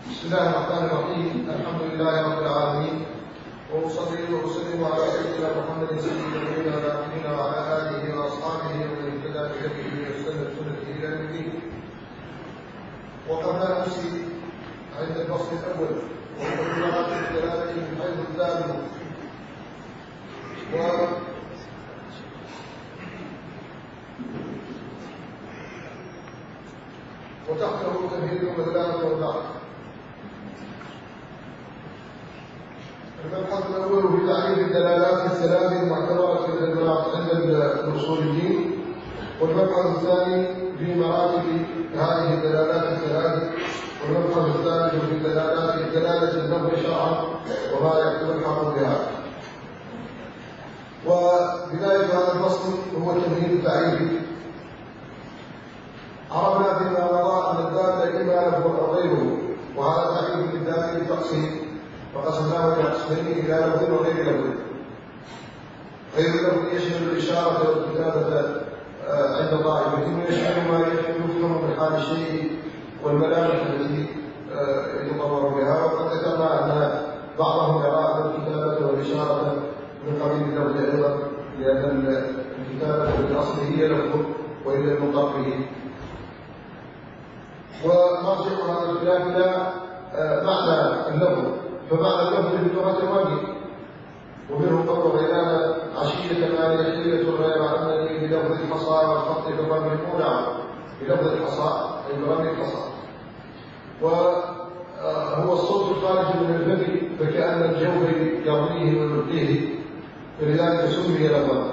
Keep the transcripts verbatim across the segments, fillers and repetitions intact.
بسم الله الرحمن الرحيم. الحمد لله رب العالمين، وأصلي وأسلم على سيدنا محمد سيد الأولين والآخرين وعلى آله وأصحابه ومن اهتدى بهديه واستنى بسنته إلى يوم الدين. وقبل نفسي عند الفصل الأول وهو قراءة الدلالة من حيث الدال و وتحته تمهيد ودلالة والبعض. المبحث الأول في تعريف الدلالات الثلاث المعتبرة عند الأصوليين، والمبحث الثاني في مراتب هذه الدلالات الثلاث، والمبحث الثالث في دلالات دلالة اللفظ شرعا وما يلحق بها. وبداية هذا الفصل هو التمهيد التعريفي. عرفنا فيما مضى أن الدال إما لفظ أو غيره، وهذا تعريف للدال بتقسيم، وقسمناه إلى قسمين: إلى لفظ وغير لفظ. غير اللفظ يشمل الإشارة والكتابة عند طائفة، ويشمل ما يفهم من حال الشيء والملامح التي يطور بها. وقد ذكرنا أن بعضهم يرى أن الكتابة والإشارة من قبيل اللفظ أيضا، لأن الكتابة بالأصل هي لفظ وإلى المطلق به. ومرجع هذا الخلاف إلى معنى اللفظ، فمعنى اللفظ باللغة الوجه، ومنه قول غيلان: عشية مالي حيلة غير أنني بلفظ الحصى والخط برمي المولع. بلفظ الحصى أي برمي الحصى، وهو الصوت الخارج من الفم، فكأن الجوف يرميه ويلقيه، فلذلك سمي لفظا.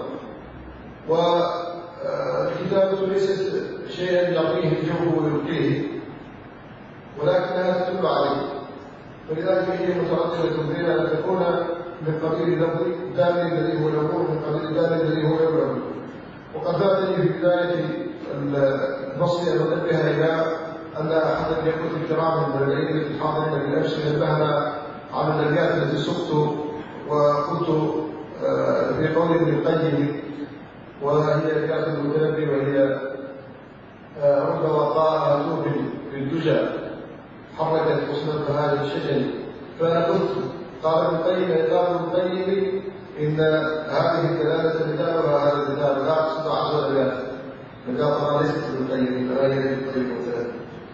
والكتابة ليست شيئا يرميه الجوف ويلقيه، ولكنها تدل عليه، فلذلك هي مترددة بين أن تكون من قبيل لفظ الدال الذي هو لفظ من قبيل الدال الذي هو غير لفظ. وقد فاتني في بداية الفصل أن أنبه إلى أن أحد الإخوة الكرام من العلم التي حاضرنا بالأمس نبهنا على الأبيات التي سقت وقلت في قول ابن القيم، وهي أبيات المتنبي، وهي: رب وقاء هتوب بالدجى حركت حسن هذا الشجر. فأنا قلت: قال ابن القيم قال ابن القيم إن هذه الدلالة مثالها هذا المثال، لا أقصد عشر أبيات، فقال: طبعا ليست ابن القيم، فلا هي ابن القيم مثلا.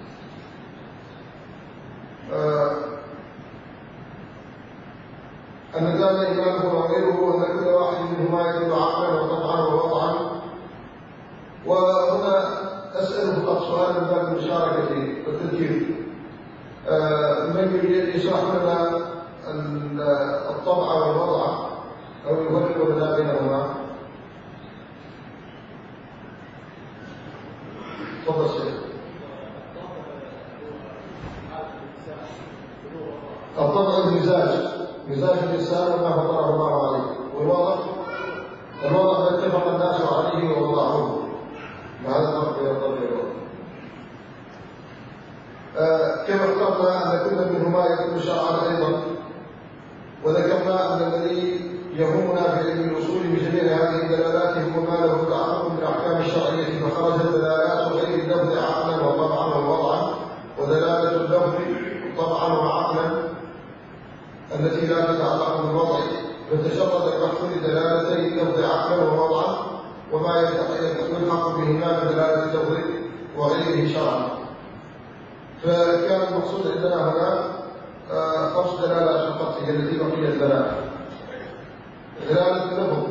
أن كان إمامه وغيره، وأن كل واحد منهما يدل عقلا وطبعا ووضعا. وهنا أسأل فقط سؤال من باب المشاركة والتذكير: من يريد يشرح لنا الطبع والوضع أو يفرق لنا بينهما؟ تفضل شيخ. الطبع المزاج، مزاج الإنسان وما فطره الله عليه. والوضع الوضع ما اتفق الناس عليه ووضعوه. هذا الفرق بين الطبع والوضع. آه كما اخترنا أن كل منهما يكون شرعا أيضا، وذكرنا أن الذي يهمنا في علم الأصول بجميع هذه الدلالات هو ما له تعلق بالأحكام الشرعية، فخرجت دلالات غير اللفظ عقلا وطبعا ووضعا، ودلالة اللفظ طبعا وعقلا التي لا تتعلق بالوضع، فتشرد البحث لدلالتي اللفظ عقلا ووضعا وما يلحق بهما من دلالة اللفظ وغيره شرعا. فكان المقصود عندنا هنا خمس دلالات فقط هي التي بقيت لنا. دلالة اللفظ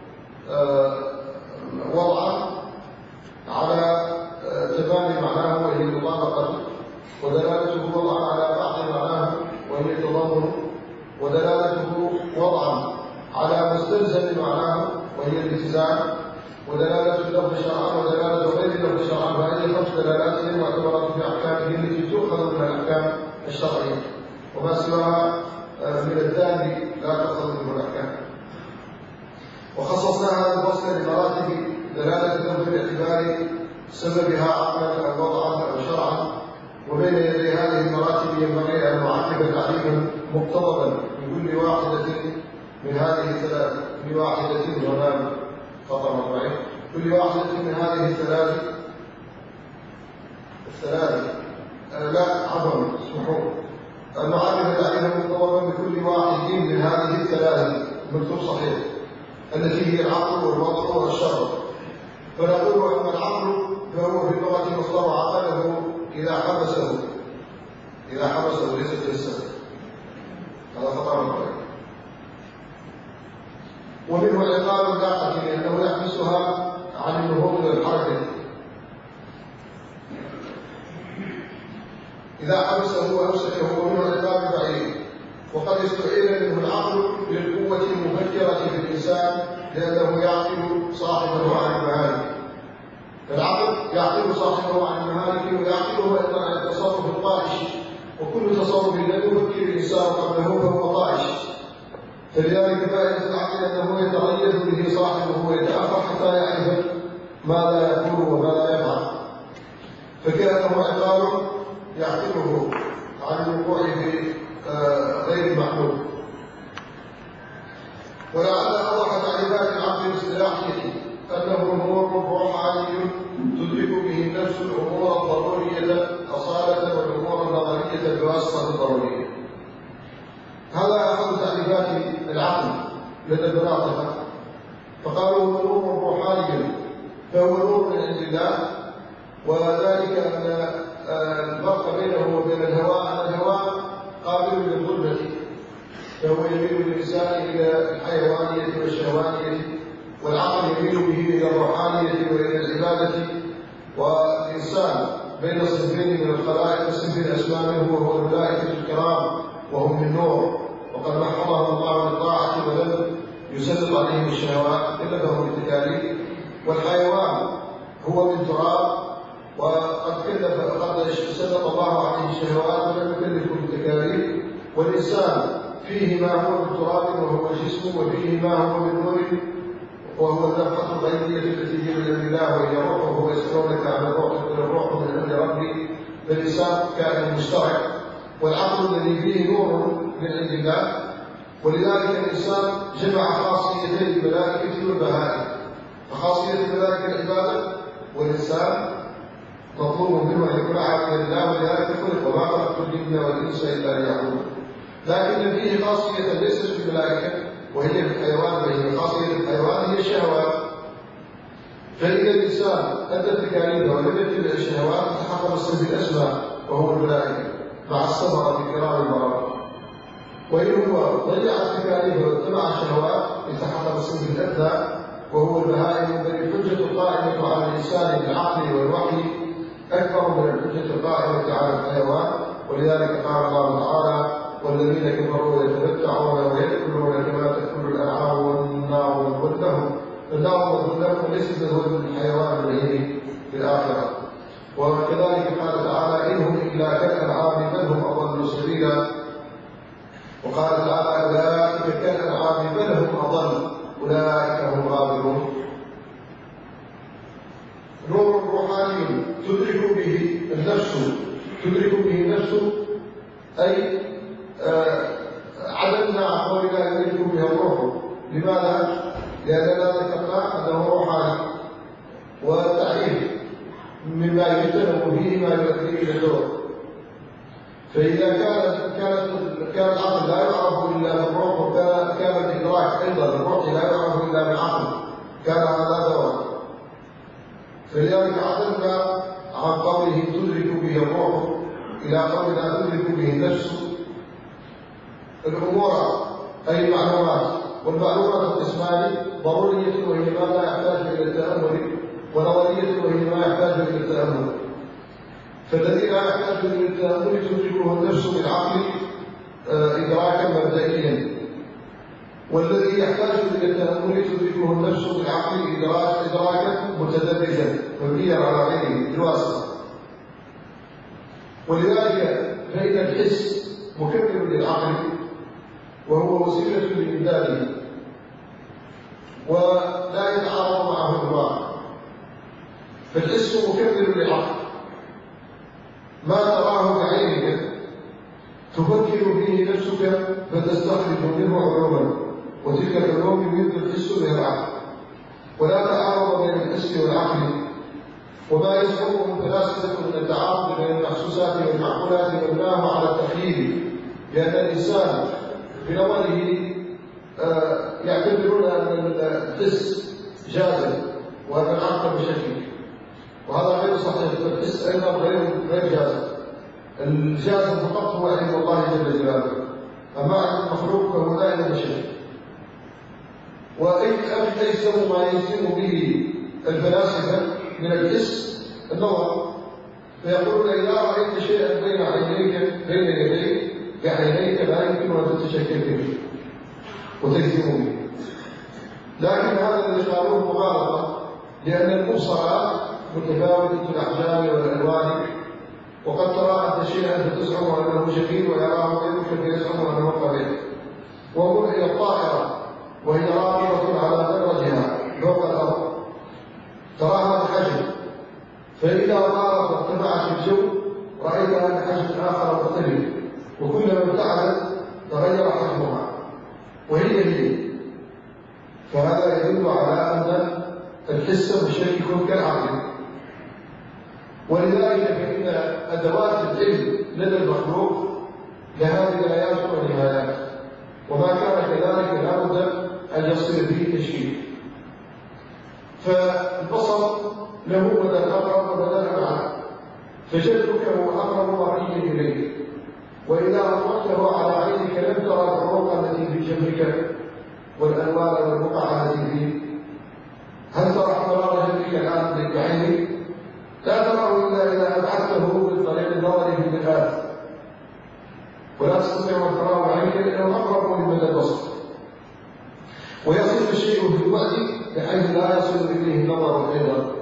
وضعا على تباني معناه وهي المطابقة، ودلالته وضعا على بعض معناه وهي التضمن، ودلالته وضعا على مستلزم معناه وهي الالتزام، ودلالة اللفظ شرعا ودلالة غير اللفظ شرعا. فهذه خمس دلالات هي معتبرة في أحكامه التي تؤخذ من الأحكام الشرعية، وما سواها من الدال لا تؤخذ منه الأحكام. وخصصنا هذا الفصل لمراتب دلالة اللفظ باعتبار سببها عقلا أو وضعا أو شرعا، وبين يدي هذه المراتب ينبغي أن نعقب تعريفا مقتضبا لكل واحدة من هذه الثلاث. كل واحدة وما خطأ مطبعين كل واحدة من هذه الثلاث الثلاث آه لا عفوا اسمحوا أن نعرف تعريفا مطورا بكل واحد من هذه الثلاث مكتوب صحيح التي هي العقل والوضع والشرع. فنقول أن العقل فهو في اللغة مصدر عقله إذا حبسه إذا حبسه ليس جسده، هذا خطأ عليه. ومنه عقاب الناقة لأنه يحبسها عن النهوض إلى الحركة إذا حبسه وأمسكه. ومنه عقاب بعيد. وقد استعير منه العقل للقوة المفكرة في الإنسان لأنه يعقل صاحبه عن المهالك. فالعقل يعقل صاحبه عن المهالك ويعقله أيضا عن التصرف الطائش، وكل تصرف لم يفكر الإنسان قبله فهو طائش. فلذلك فائدة العقل أنه يتريث به صاحبه ويتأخر حتى يعرف ماذا يقول وماذا يفعل، فكأنه عقال يعقله عن الوقوع في غير المعلوم. ولعل أوضح تعريفات العقل الاصطلاحية أنه نور روحاني تدرك به النفس الأمور الضرورية أصالة والأمور النظرية بواسطة الضرورية. هذا أحد تعريفات العقل لدى البلاغة. فقالوا نور روحاني فهو نور من عند الله، وذلك أن الفرق بينه وبين الهواء أن الهواء قابل للظلمة، فهو يميل الإنسان إلى الحيوانية والشهوانية، والعقل يميل به إلى الروحانية وإلى العبادة. والإنسان بين صنفين من الخلائق، الصنف الأسمى منه وهو الملائكة الكرام وهم من نور، وقد محضهم الله بالطاعة ولم يسلط عليهم الشهوات إلا فهم بالتكاليف. والحيوان هو من تراب وقد كلف قد سلط الله عليه الشهوات ولم يكلفه بالتكاليف. والإنسان فيه ما هو من تراب وهو جسم، وفيه ما هو من نور وهو النفخة الغيبية التي هي من الله وهي روح، وهو يسألونك عن الروح قل الروح من عند ربي. فالإنسان كائن مشترك، والعقل الذي فيه نور من عند الله. ولذلك الإنسان جمع خاصيتي الملائكة والبهائم، فخاصية الملائكة العبادة، والإنسان مطلوب منه أن يكون عابدا لله، ولذلك خلق وما خلقت الجن والإنس إلا ليعبدون. لكن فيه خاصية ليست في الملائكة وهي في الحيوان، وهي خاصية الحيوان هي الشهوات. فإذا الإنسان أدى التكاليف ولم يتبع الشهوات تحقق الصنف الأسمى وهو الملائكة مع الثمرة بكرام البراءة. وإن هو ضيع التكاليف واتبع الشهوات يتحقق الصنف الأدنى وهو البهائم. بل الحجة القائمة على الإنسان بالعقل والوحي أكبر من الحجة القائمة على الحيوان. ولذلك قال الله تعالى: والذين كفروا يتمتعون ويأكلون كما تأكل الأنعام والنار مثوى لهم. النار مثوى لهم ليست مثوى للحيوان البهيمي في الآخرة. وكذلك قال تعالى: إنهم إلا كالأنعام بل هم أضل سبيلا. وقال تعالى: أولئك كالأنعام بل هم أضل أولئك هم الغافلون. نور روحاني تدرك به النفس تدرك به النفس أي آه عددنا قولنا يدرك بها الروح. لماذا؟ لأننا ذكرنا أنه روحاني، والتعريف مما يجتنب فيه ما يؤدي إلى الدور. فإذا كانت كانت كان العقل لا يعرف إلا بالروح، وكان الإدراك أيضا الروح لا يعرف إلا بالعقل، كان هذا دورا. فلذلك عدلنا عن قوله تدرك به الروح إلى قولنا تدرك به النفس الأمور أي المعلومات. والمعلومات القسمان: ضرورية وهي ما لا يحتاج إلى التأمل، ونظرية وهي ما يحتاج إلى التأمل. فالذي لا يحتاج إلى التأمل تدركه النفس بالعقل إدراكا مبدئيا، والذي يحتاج إلى التأمل تدركه النفس بالعقل إدراكا متدرجا مبنيا على غيره بالواسطة. ولذلك فإن الحس مكمل للعقل وهو وسيلة لإمداده ولا يتعارض معه الواقع. فالحس مكمل للعقل، ما تراه بعينك تفكر فيه نفسك فتستخرج منه علوما، وتلك العلوم يمد الحس بها العقل، ولا تعارض بين الحس والعقل. وما يزعمه الفلاسفة من التعارض بين المحسوسات والمعقولات مبناه على التخييل لأن الإنسان بنظره يعتبرون أن الحس جازم وأن العقل مشكك، وهذا غير صحيح. الحس أيضا غير غير جازم. الجازم فقط هو علم الله جل جلاله، أما عن المخلوق فهو لا يشك. وأيسر ما يجزم به الفلاسفة من الحس النظر، فيقولون إذا رأيت شيئا بين عينيك بين يديك بعينيك لا يمكن أن تتشكك به وتجزم به. لكن هذا الذي قالوه مغالطة، لأن المبصرات متفاوتة الأحجام والألوان، وقد ترى أنت شيئا فتزعم أنه شكيل ويراه غيرك فيزعم أنه قبيح. وانظر إلى الطائرة وهي راكبة على درجها فوق الأرض تراها بحجم، فإذا طارت وارتفعت في الجو رأيتها بحجم آخر مختلف، وكلما ابتعدت تغير حجمها وهي هي. فهذا يدل على أن الحس مشكك كالعقل. ولذلك فإن أدوات العلم لدى المخلوق لها بدايات ونهايات، وما كان كذلك لا بد أن يصل به تشكيك. فالبصر له مدى الأقرب ومدى الأبعد، فجدك هو أقرب مرئي إليه، وإذا أطلقته على عينك لم ترى العروق التي في جنبك والألوان والبقع التي فيه. هل ترى احترار جنبك الآن بعينك؟ لا تراه إلا إذا أبعدته من طريق النظر في المرآة، ولا تستطيع أن تراه بعينك لأنه أقرب من مدى البصر. ويصل الشيء في الوعد بحيث لا يصل إليه النظر أيضا.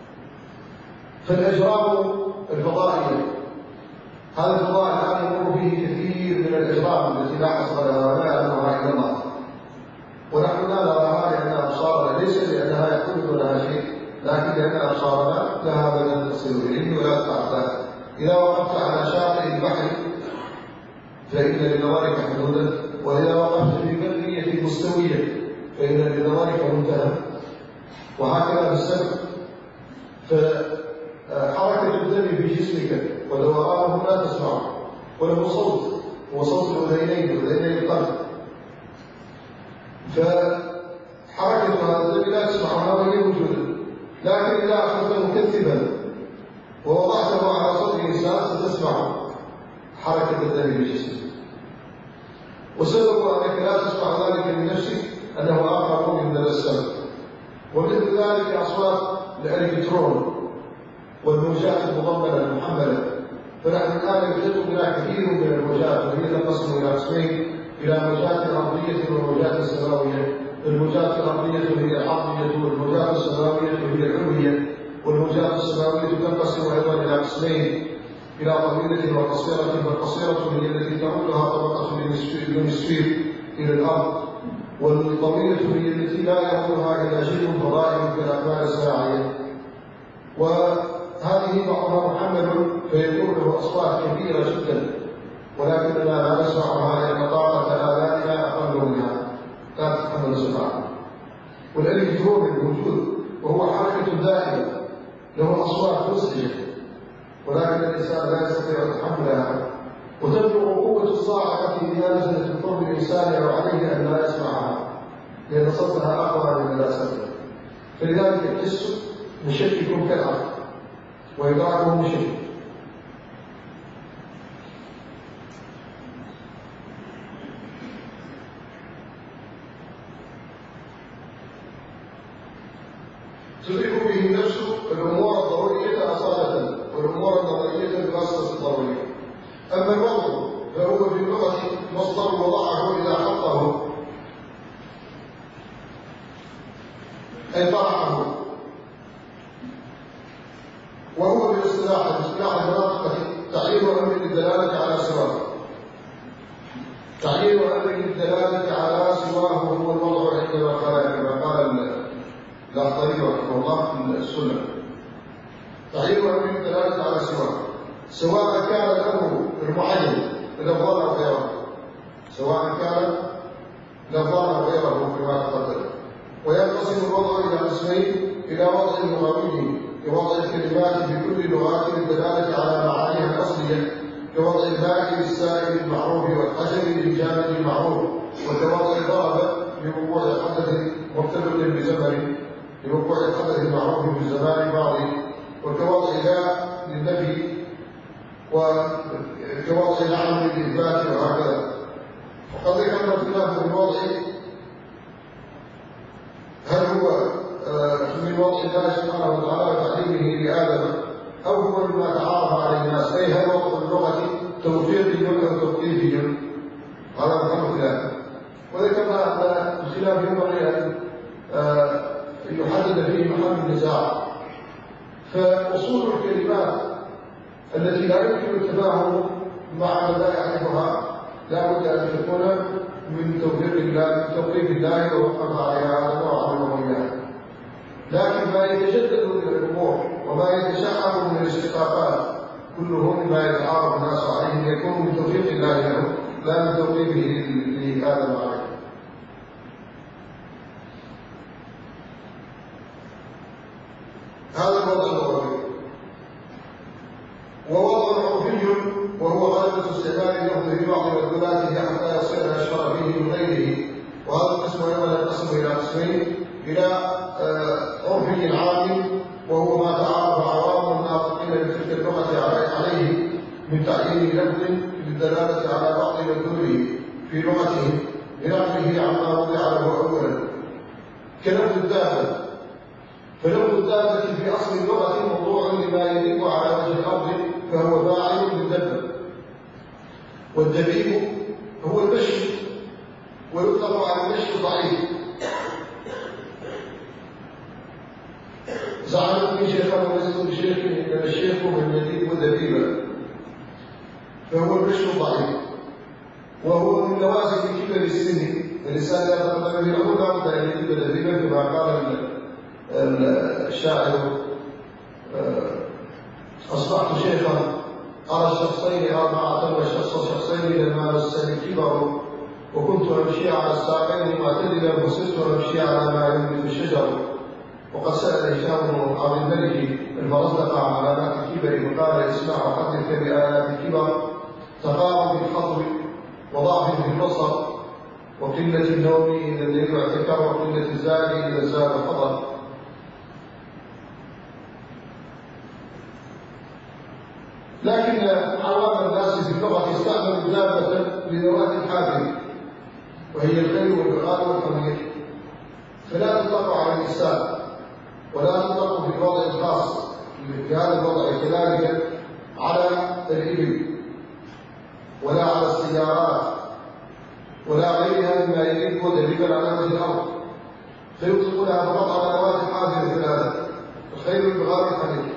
فالأجرام الفضائية، هذا الفضاء الآن يمر فيه كثير من الأجرام التي لا حصر لها ولا يعلمها إلا الله، ونحن لا نراها لأن أبصارنا ليس لأنها يكون لها شيء، لكن لأن أبصارنا لها بدن تصل إليه ولا تتعدى. إذا وقفت على شاطئ البحر فإن لنظرك حدودا، وإذا وقفت في برية مستوية فإن لنظرك منتهى، وهكذا بالسمع. فحركة الدم في جسمك ودورانه لا تسمعه، وله صوت هو صوت الأذينين وأذيني القلب، فحركة هذا الدم لا تسمعها وهي موجودة. لكن إذا أخذت مكثفا ووضعته على صدر الإنسان ستسمع حركة الدم في جسمك. وسبب أنك لا تسمع ذلك من نفسك أنه آخر من السمع. ومثل ذلك أصوات الإلكترون والموجات المضمنة المحملة. فنحن الآن يوجد بنا كثير من الموجات، وهي تنقسم إلى قسمين، إلى موجات أرضية وموجات سماوية. الموجات الأرضية هي العرضية، والموجات السماوية هي العلوية. والموجات السماوية تنقسم أيضا إلى قسمين، إلى طويلة وقصيرة. فالقصيرة هي التي تمدها طبقة اليونسفير إلى الأرض، والطويلة هي التي لا يمرها إلا شيء فضائي كالأقمار الساعية. وهذه بعضها محمل فيكون له أصوات كبيرة جدا، ولكننا لا نسمعها لأن طاقة آلائنا أقل منها لا تتحمل سماعها. والإلكترون الموجود وهو حركة دائمة له أصوات مزعجة، ولكن الإنسان لا يستطيع تحملها، وتبلغ قوة الصاعقة إذا نزلت في فم الإنسان أو عليه أن لا يسمعها، لأن صوتها أقوى من لا سمع. فلذلك الحس مشكك كالعقل، وإدراكه مشكك. تدرك به النفس الأمور الضرورية أصالة، والأمور النظرية بواسطة الضرورية. أما الوضع فهو في اللغة مصدر وضعه إذا حطه أي طرحه، وهو بالاصطلاح باصطلاح المناطق تعيين أمر الدلالة على سواه. تعيين أمر الدلالة على سواه هو الوضع عندما قال كما قال الأخضري رحمه الله في السنة. تعيين أمر الدلالة على سواه، سواء كان الأمر المعين لفظان أو غيره، سواء كان لفظان أو غيره كما تقدم. وينقسم الوضع إلى قسمين: إلى وضع لغوي لوضع الكلمات في كل لغات الدلالة على معانيها الأصلية كوضع الباكي للسائل بالمعروف والحجر للجامد بالمعروف، وكوضع الضرب لوقوع حدث مرتبط بزمن لوقوع الحدث المعروف بالزمان الماضي، وكوضع لا للنفي، وكوضع نعم للإثبات، وهكذا. وقد ذكرنا اختلاف في الوضع هل هو من وضع الله سبحانه وتعالى وتعليمه لآدم أو هو مما تعارف عليه الناس، أي هل وضع اللغة توفيقي أو توقيفي؟ هذا محل خلاف. وذكرنا أن الخلاف ينبغي أن يحدد فيه محل النزاع. فأصول الكلمات التي لا يمكن التفاهم مع من لا يعرفها لا بد أن تكون من توفيق الله، من توقيف الله ووقف عليها هذا نوع من الأمور. لكن ما يتجدد من الأمور وما يتشعب من الاشتقاقات كله مما يتعارف الناس عليه يكون من توفيق الله له لا من توقيفه لآدم عليه. هذا الوضع اللغوي. ووضع عرفي وهو غالبة استعمال اللفظ في بعض مدلولاته حتى يصير أشهر فيه من غيره، وهذا القسم أيضا ينقسم إلى قسمين: إلى عرفي عام وهو ما تعارف عوام الناطقين بتلك اللغة عليه من تعيين لفظ للدلالة على بعض مدلوله في لغتهم لنقله عما وضع له أولا، كلفظ الدابة. فلفظ الدابة في أصل اللغة موضوع لما يليق على وجه الأرض فهو فاعل بالدبة، والدبيب هو المشي ويطلق على المشي ضعيف. زعمت شيخا ولست بشيخ إنما الشيخ من يديب دبيبا، فهو المشي ضعيف، وهو من لوازم كبر السن. الإنسان لا يتقدم له لا بد أن يديب دبيبا كما قال الشاعر: أصبحت شيخا أرى الشخصين أربعة والشخص شخصين لما مسني الكبر، وكنت أمشي على الساقين معتدلا وصرت أمشي على ما ينبت الشجر. وقد سأل هشام عن الملك الفرزدق عن علامات الكبر فقال: اسمع وحدثك بآيات الكبر: تقارب بالخطب وضعف في البصر وقلة النوم إذا الليل اعتكر وقلة الزاد إذا زاد الحضر. لكن عوام الناس في اللغة استعملوا الدابة لذوات الحاجة وهي الخيل والبغال والحمير، فلا تطلق على الإنسان ولا تطلق في الوضع الخاص في هذا الوضع، كذلك على الإبل ولا على السيارات ولا غيرها مما يليق دليلا على وجه الأرض، فيطلقونها فقط على ذوات الحاجة الثلاثة: الخيل والبغال والحمير.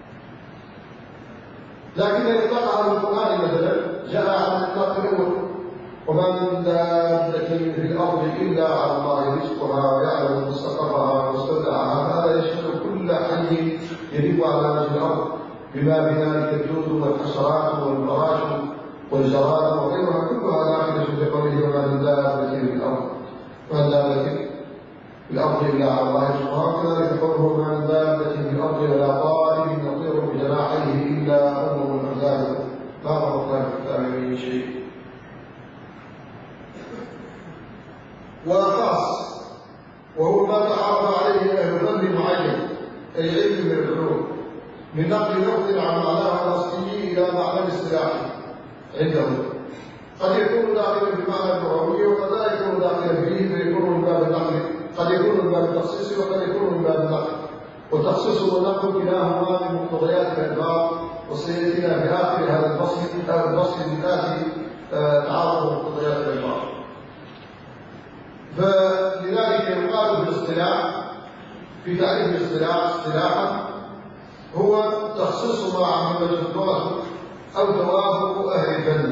لكن إطلاقها في القرآن مثلا جاء على الإطلاق الأول: وما من دابة في الأرض إلا على الله رزقها ويعلم مستقرها ومستودعها. هذا يشمل كل حي يليق على وجه الأرض بما بذلك الجود والحشرات والفراش والجراد وغيرها، كلها داخلة في قوله: وما من دابة في الأرض وما دابة في الأرض إلا على الله رزقها. وكذلك قوله: ما من دابة في الأرض ولا طائر يطير بجناحيه إلا أمم أمثالكم ما فرطنا في الكتاب من شيء. وخاص وهو ما تعرف عليه أهل فن معين أي علم من العلوم من نقل لفظ عن معناه الأصلي إلى معنى الاصطلاحي عندهم، قد يكون داخلا بمعنى اللغوي وقد لا يكون داخلا فيه فيكون من باب النقل، قد يكون من باب التخصيص وقد يكون من باب النقل. والتخصيص والنقل كلاهما من مقتضيات الألفاظ، وسيأتينا في آخر هذا الفصل أو الفصل الآتي تعارض مقتضيات الألفاظ. فلذلك يقال في الاصطلاح في تعريف الاصطلاح اصطلاحا هو تخصيص ما عممته اللغة أو توافق أهل الفن.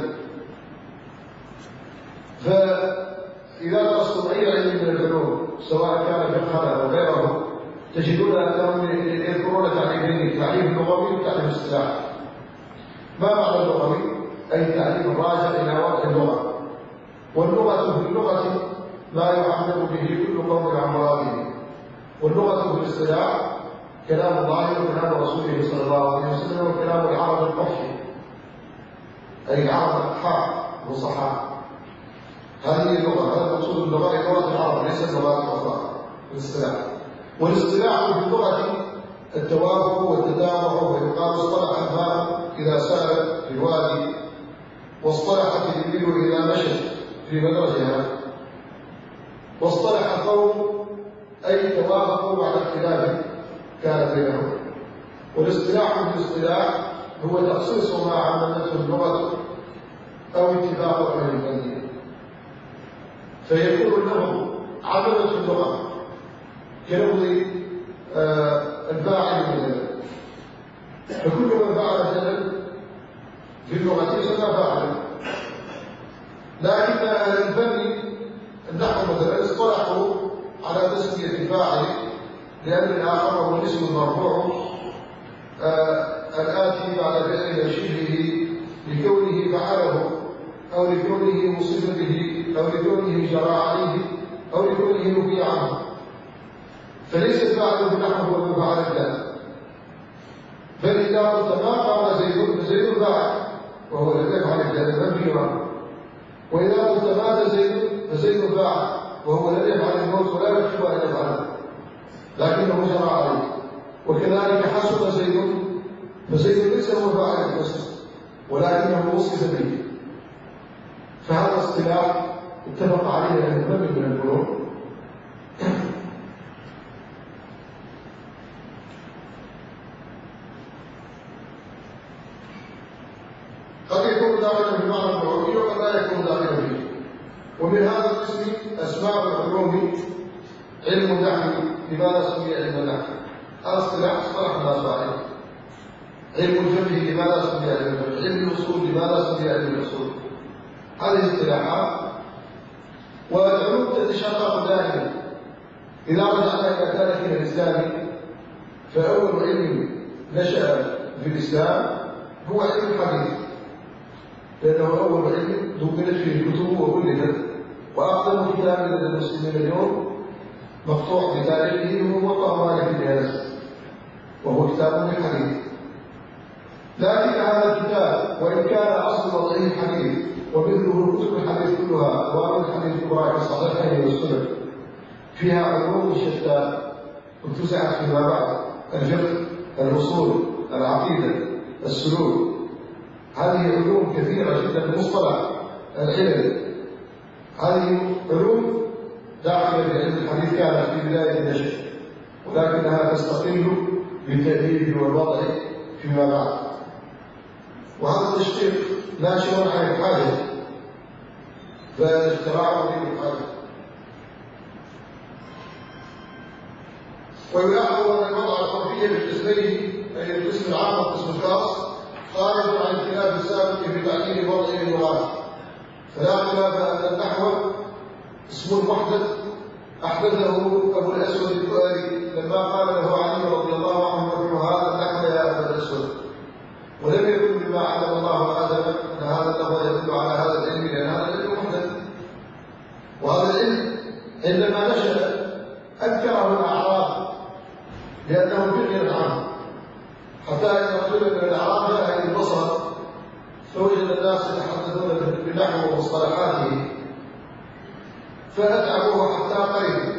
فإذا درستم أي علم من الفنون سواء كان فقها أو غيره تجدون أنهم يذكرون تعريفين: التعريف اللغوي والتعريف الاصطلاحي. ما معنى اللغوي؟ أي تعريف الراجع إلى وضع اللغة، واللغة في اللغة ما يعبر به كل قول عن مراده، واللغة في الاصطلاح كلام الله وكلام رسوله صلى الله عليه وسلم وكلام العرب الفصحي. أي العرب الأقحاء الفصحاء. هذه اللغة، هذا المقصود باللغة هي لغة العرب ليست اللغات الأخرى بالاصطلاح. والاصطلاح في اللغة التوافق والتتابع، ويقال اصطلح الماء إذا سال في وادي، واصطلحت الإبل إذا مشت في مدرجها، واصطلح قوم أي توافقوا بعد اختلاف كان بينهم. والاصطلاح بالاصطلاح هو تخصيص ما عملته اللغة أو اتفاق أهل الفن، فيكون لهم عملة اللغة كلفظ آه الفاعل مثلا، فكل من فعل مثلا في اللغة يسمى فاعلا. لكن أهل الفن النحو مثلا اصطلحوا على تسمية الفاعل لأن الآخر هو الاسم المرفوع آه الآتي بعد فعل شبهه لكونه فعله، أو لكونه مصيب به، أو لكونه جرى عليه، أو لكونه نفي عنه. فليس الفاعل بنحو هو المفعل الثاني، بل إذا قلت ما قال زيد فزيد فاعل وهو لم يفعل الثاني منفي عنه، وإذا قلت مات زيد فزيد فاعل وهو لم يفعل الموت ولا يكتب أن يفعله لكنه جرى عليه. وكذلك حسن زيد فزيد ليس هو فاعل الحسن ولكنه وصف به. فهذا اصطلاح اتفق عليه أهل الفن من الفنون. قد يكون داخلا في المعنى اللغوي وقد لا يكون داخلا فيه. ومن هذا القسم أسماء العلوم علم النحو. لماذا سمي علم النحو؟ هذا اصطلاح اصطلح الناس عليه. علم الفقه لماذا سمي علم الفقه؟ علم الأصول لماذا سمي علم الأصول؟ هذه اصطلاحات. والعلوم تتشقق دائما. إذا رجعنا إلى تاريخنا الإسلامي فأول علم نشأ في الإسلام هو علم الحديث، لأنه أول علم دونت فيه الكتب وولدت، وأقدم كتاب لدى المسلمين اليوم مقطوع بتاريخه هو موطأ مالك بن أنس، وهو كتاب الحديث. لكن هذا الكتاب وإن كان أصل وضعه الحديث ومثله كتب الحديث كلها وأول الحديث الكبرى كالصحيحين والسنن فيها علوم شتى اتسعت فيما بعد: الفقه، الأصول، العقيدة، السلوك. هذه علوم كثيرة جدا. مصطلح العلم، هذه علوم داخلة في علم الحديث كانت في بداية النشأ، ولكنها تستقل بالتأليف والوضع فيما بعد. وهذا التشقيق ناشئ عن الحاجة، فالاختراع ولي الحاجة. ويلاحظ أن الوضع الطرفي بالقسمين، أي القسم العام والقسم الخاص، خارج عن الخلاف السابق في تعليل وضع اللغات. فلا خلاف أن النحو اسم محدث أحدثه أبو الأسود الدؤلي لما قال له علي رضي الله عنه: ادعو هذا النحو يا أبا الأسود. ولم يكن بما علم الله آدم أن هذا النحو يدل على هذا العلم، لأن هذا العلم محدث. وهذا العلم عندما نشأ أنكره الأعراب لأنه فقه عنه، حتى إن رجلا من الأعراب جاء إلى البصره فوجد الناس يتحدثون بالنحو ومصطلحاته فأتعبوه حتى قريب،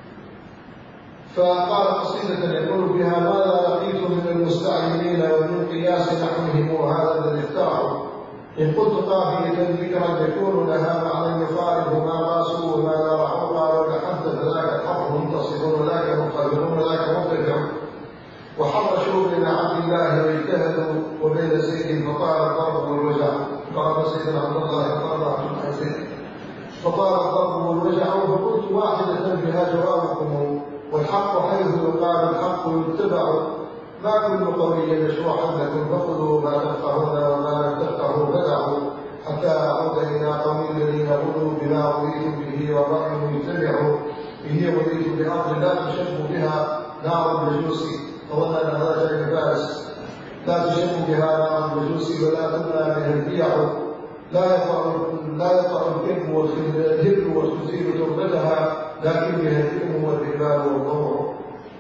فقال قصيدة يقول فيها: ماذا لقيت من المستعلمين ومن قياس نحوهم هذا الذي اخترعوا؟ إن قلت قافية ذكرا يكون لها معنى يخالف ما قاسوا وما نرحوا، قالوا لحد فذاك الحق منتصف وذاك مخالفون وذاك مبتدع، وحرشوا بين عبد الله واجتهدوا وبين زيد فطال الضرب والوجع. قال سيدنا عبد الله قال عبد الحسين: فطال الضرب والوجع. فقلت واحدة بها جوابكم، والحق حيث يقال الحق يتبع، ما كل قوي مشروعا لكم، فخذوا ما تفقهون وما لم تفقهوا فدعوا، حتى أعود إلى قوم الذين غلوا بما غويتم به والرأي يتبعوا. إني غويت بأرض لا تشب بها نار المجوس، فظن أن هذا جاء فارس، لا تشب بها نار المجوس ولا تمنى بها البيع، لا يطع لا يطع الكذب والهب والخزي تربتها، لكن بها الإثم والربال والضرع.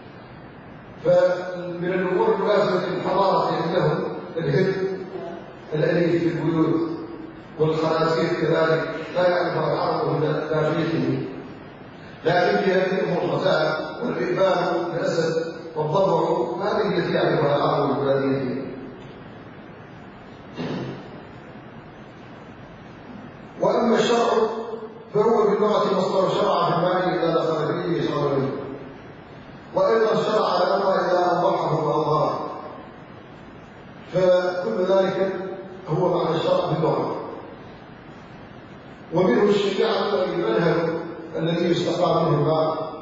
فمن الأمور اللازمة الحضارة عندهم الهب الأليف في البيوت، والخنازير كذلك لا يعرفها العرب داخلته، لكن في هذه الامور الغزال والذئبان الاسد والضبع هذه التي يعرفها العرب البلديه. واما الشرع فهو باللغه مصدر شرع في الماء اذا دخل فيه صار منه، وايضا شرع الامر اذا اوضحه واظهره، فكل ذلك هو معنى الشرع باللغه. ومنه الشريعه المنهج الذي يستقام منه الماء،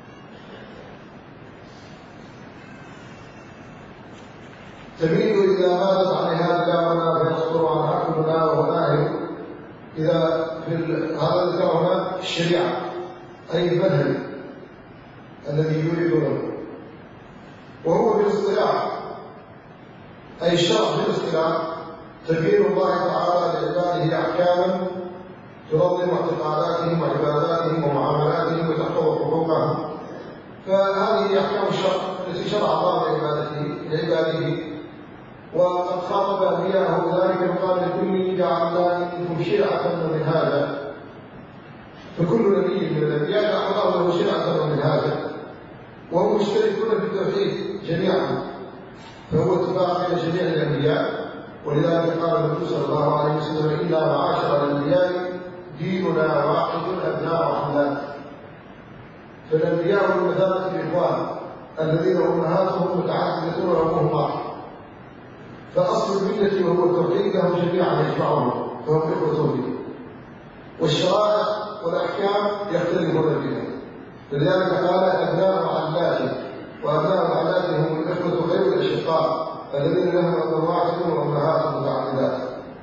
تميل اذا مالت عن هذا فيصدر عن عقلنا وناهي. إذا في هذا ذكر هنا الشريعة أي المنهج الذي يريد له، وهو بالاصطلاح أي الشرع بالاصطلاح تبيين الله تعالى لعباده أحكاما تنظم اعتقاداتهم وعباداتهم ومعاملاتهم وتحفظ حقوقهم. فهذه أحكام الشرع التي شرع الله لعباده لعباده وقد خاطب أنبياءه ذلك وقال لكل جعلنا منكم شرعة من هذا، فكل نبي من الأنبياء جعل الله له شرعة من هذا، وهم مشتركون في التوحيد جميعا، فهو اتفاق بين جميع الأنبياء. ولذلك قال النبي صلى الله عليه وسلم: إنا معاشر الأنبياء ديننا واحد أبناء رحمات. فالأنبياء بمثابة الإخوان الذين أمهاتهم متعددة وأبوهم واحد، فأصل الملة وهو التوحيد لهم جميعا يجمعهم، فهم إخوة توحيد، والشرائع والأحكام يختلفون فيها. فلذلك قال: أبناء معلاتهم، وأبناء معلاتهم هم الإخوة غير الأشقاء الذين لهم أب واحد وأمهات متعددات.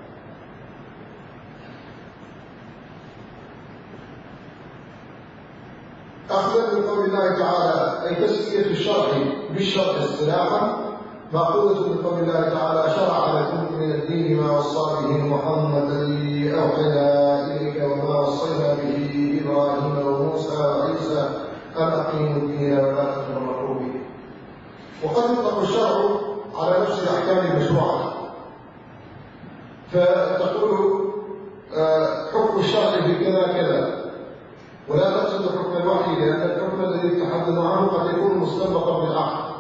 أخذ من قول الله تعالى أي تسمية الشرع بالشرع اصطلاحا مأخوذة من قول الله تعالى: شرع لكم من الدين ما وصى به محمد الذي أوحينا إليك وما وصينا به إبراهيم وموسى وعيسى أن أقيموا الدين ولا تتفرقوا به. وقد يطلق الشرع على نفس الأحكام المشروعة، فتقول حكم الشرع في كذا كذا، ولا تقصد حكم الوحي، لأن الحكم الذي يتحدث عنه قد يكون مستنبطا بالعقل.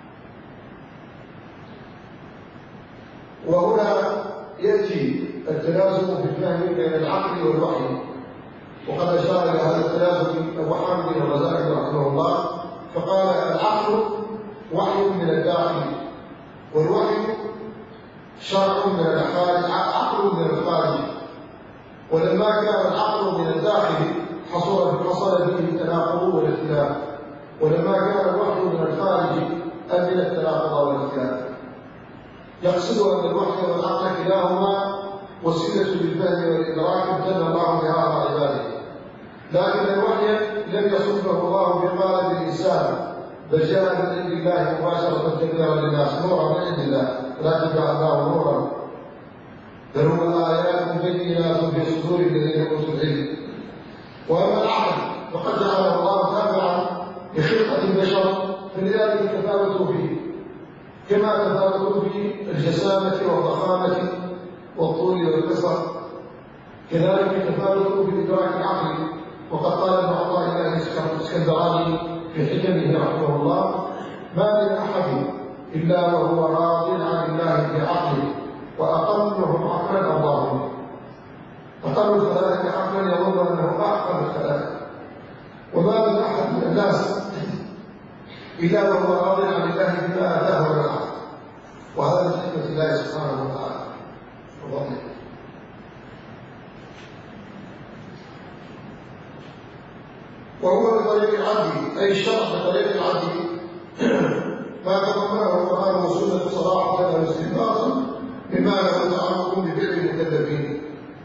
وهنا يأتي التلازم في الفهم بين العقل والوحي، وقد أشار إلى هذا التلازم أبو حامد الغزالي رحمه الله، فقال: العقل وحي من الداخل، والوحي شرع من الخارج، عقل من الخارج. ولما كان العقل من الداخل حصل حصل به التناقض والاختلاف، ولما كان الوحي من الخارج أمن التناقض والاختلاف. يقصد أن الوحي والعقل كلاهما وسيلة للفهم والإدراك امتن الله بها على عباده، لكن الوحي لم يصفه الله بقالب الإنسان، بل جاء من عند الله مباشرة تبليغا للناس، نورا من عند الله، ولكن جعلناه نورا، بل هو آيات بينات في صدور الذين أوتوا العلم. وأما العقل فقد جعله الله تابعا لخلقة البشر، فلذلك تفاوتوا فيه، كما تفاوتوا في الجسامة والضخامة والطول والقصر، كذلك تفاوتوا في إدراك العقل. وقد قال ابن عطاء الله الاسكندراني في حكمه رحمه الله: ما من أحد إلا وهو راض عن الله بعقله، وأقلهم عقلا أرضاهم. أقل الخلائق عقلا يظن أنه أعقل الخلائق، وما من أحد من الناس إلا وهو راض عن الله بما آتاه من العقل، وهذا من حكمة الله سبحانه وتعالى وفضله. وهو بطريق العدل، أي الشرع بطريق العدل ما تضمنه القرآن والسنة صراحة واستنباطا مما له تعلق بفعل المكلفين.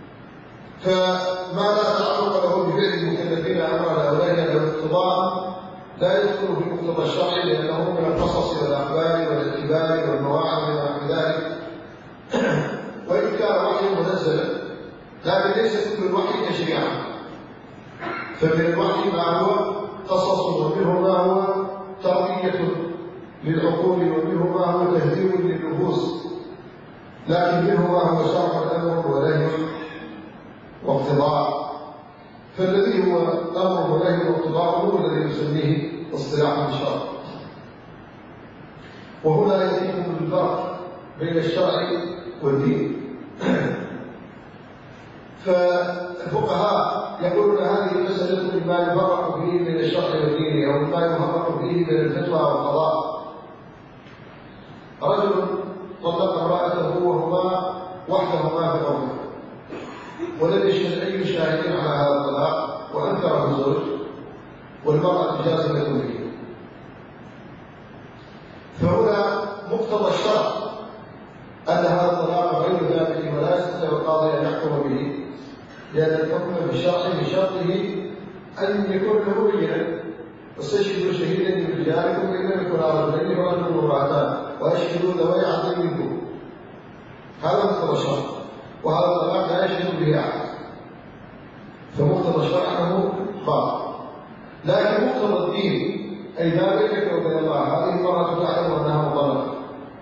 فما لا تعلق له بفعل المكلفين أمرا أو نهيا له اقتضاء لا يدخل في مقتضى الشرع، لأنه من القصص والأخبار والاتباع والمواعظ ونحو ذلك. وإن كان وحي منزلا، لكن ليس كل الوحي كشريعة، فمن الوحي ما هو قصص، ومنه ما هو تربية للعقول، ومنه ما هو تهذيب للنفوس، لكن منه ما هو شرع الأمر ونهي واقتضاء. فالذي هو أمر ونهي واقتضاء هو الذي نسميه اصطلاحا الشرع. وهنا يأتيكم الفرق بين الشرع والدين. فالفقهاء يقولون هذه المسألة مما يفرق فيه بين الشرع والدين، أو مما يفرق فيه بين الفتوى والقضاء. رجل طلق امرأته وهما وحدهما في الأرض، ولم يشهد أي شاهد على هذا الطلاق، وأنكره الزوج والمرأة جازمة به. فهنا مقتضى الشرع أن هذا الطلاق غير ثابت ولا يستطيع القاضي أن يحكم به، لأن الحكم في الشرع بشرطه أن يكون له بينا. واستشهدوا شهيدين من رجالكم إن لم يكن رجلين ورجل وامرأتان وأشهدوا ذوي عدل منكم. هذا مقتضى الشرع، وهذا الطلاق لا يشهد به أحد، فمقتضى الشرع أنه باطل. لكن مقتضى الدين أي ما بينك وبين الله، هذه المرأة تعلم أنها مطلقة،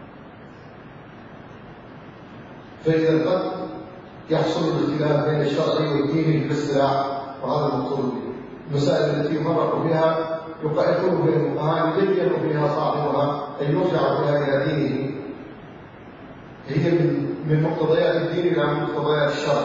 فإذا قد يحصل الاختلاف بين الشرع والدين في الاصطلاح، وهذا المقصود به. المسائل التي يفرق فيها يقعدون بين الفقهاء يبين فيها صاحبها أن يرجع بها إلى دينه، هي من من مقتضيات الدين إلى مقتضيات الشرع.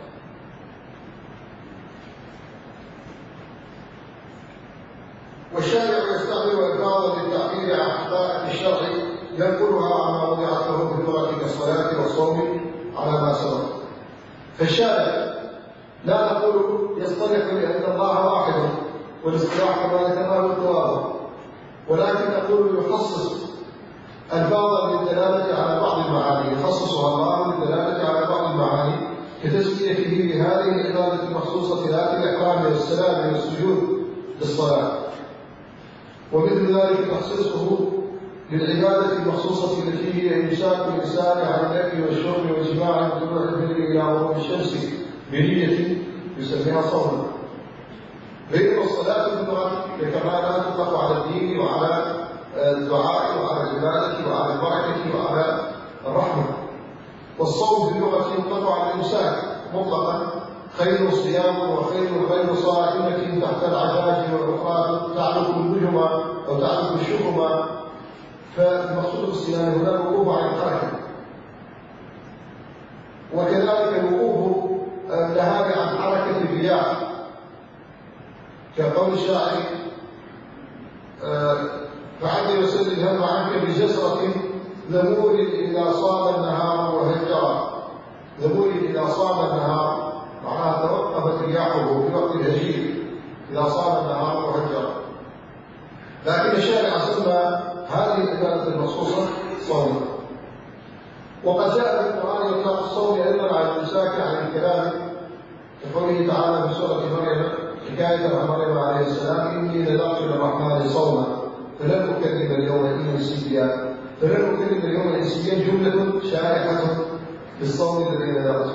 والشارع يستعمل ألفاظا للتعبير عن حقائق الشرع ينقلها عما وضعت له باللغة كالصلاة والصوم على ما سبق. فالشارع لا نقول يصطلح لأن الله واحد والاصطلاح كما ذكرناه بالتوافق، ولكن نقول يخصص ألفاظا للدلالة على بعض المعاني، يخصصها الله للدلالة على بعض المعاني كتسميته بهذه العبادة المخصوصة ذات الإحرام والسلام والسجود للصلاة، ومثل ذلك تخصيصه للعبادة المخصوصة التي هي إمساك اللسان عن الأكل والشرب والجماع من طلوع الفجر إلى غروب الشمس بنية يسميها صوما. غير الصلاة باللغة كما لا تطلق على الدين وعلى الدعاء وعلى العبادة وعلى البركة وعلى الرحمة. والصوم باللغة يطلق على الإمساك مطلقا، خير صيام وخير غير صائمة تحت العجاج والأخرى تعلق النجم أو تعلق الشحم. فالمقصود بالصيام هنا الوقوف عن الحركة، وكذلك الوقوف النهار عن حركة الرياح، كقول الشاعر فعلي وسل الهم عنك بجسرة ذمور إذا صام النهار وهجرا. ذمور إذا صام النهار معناها توقفت رياحه في وقت الهجير إذا صام النهار وهجرا. لكن الشارع سمى هذه العبادة المخصوصة صوما. وقد جاء في القرآن إطلاق الصوم أيضا على الإمساك عن الكلام، كقوله تعالى في سورة مريم حكاية عن مريم عليه السلام: إني نذرت للرحمن صوما فلن أكلم اليوم إنسيا. فلن أكلم اليوم إنسيا جملة شائعة في الصوم الذي نذرته.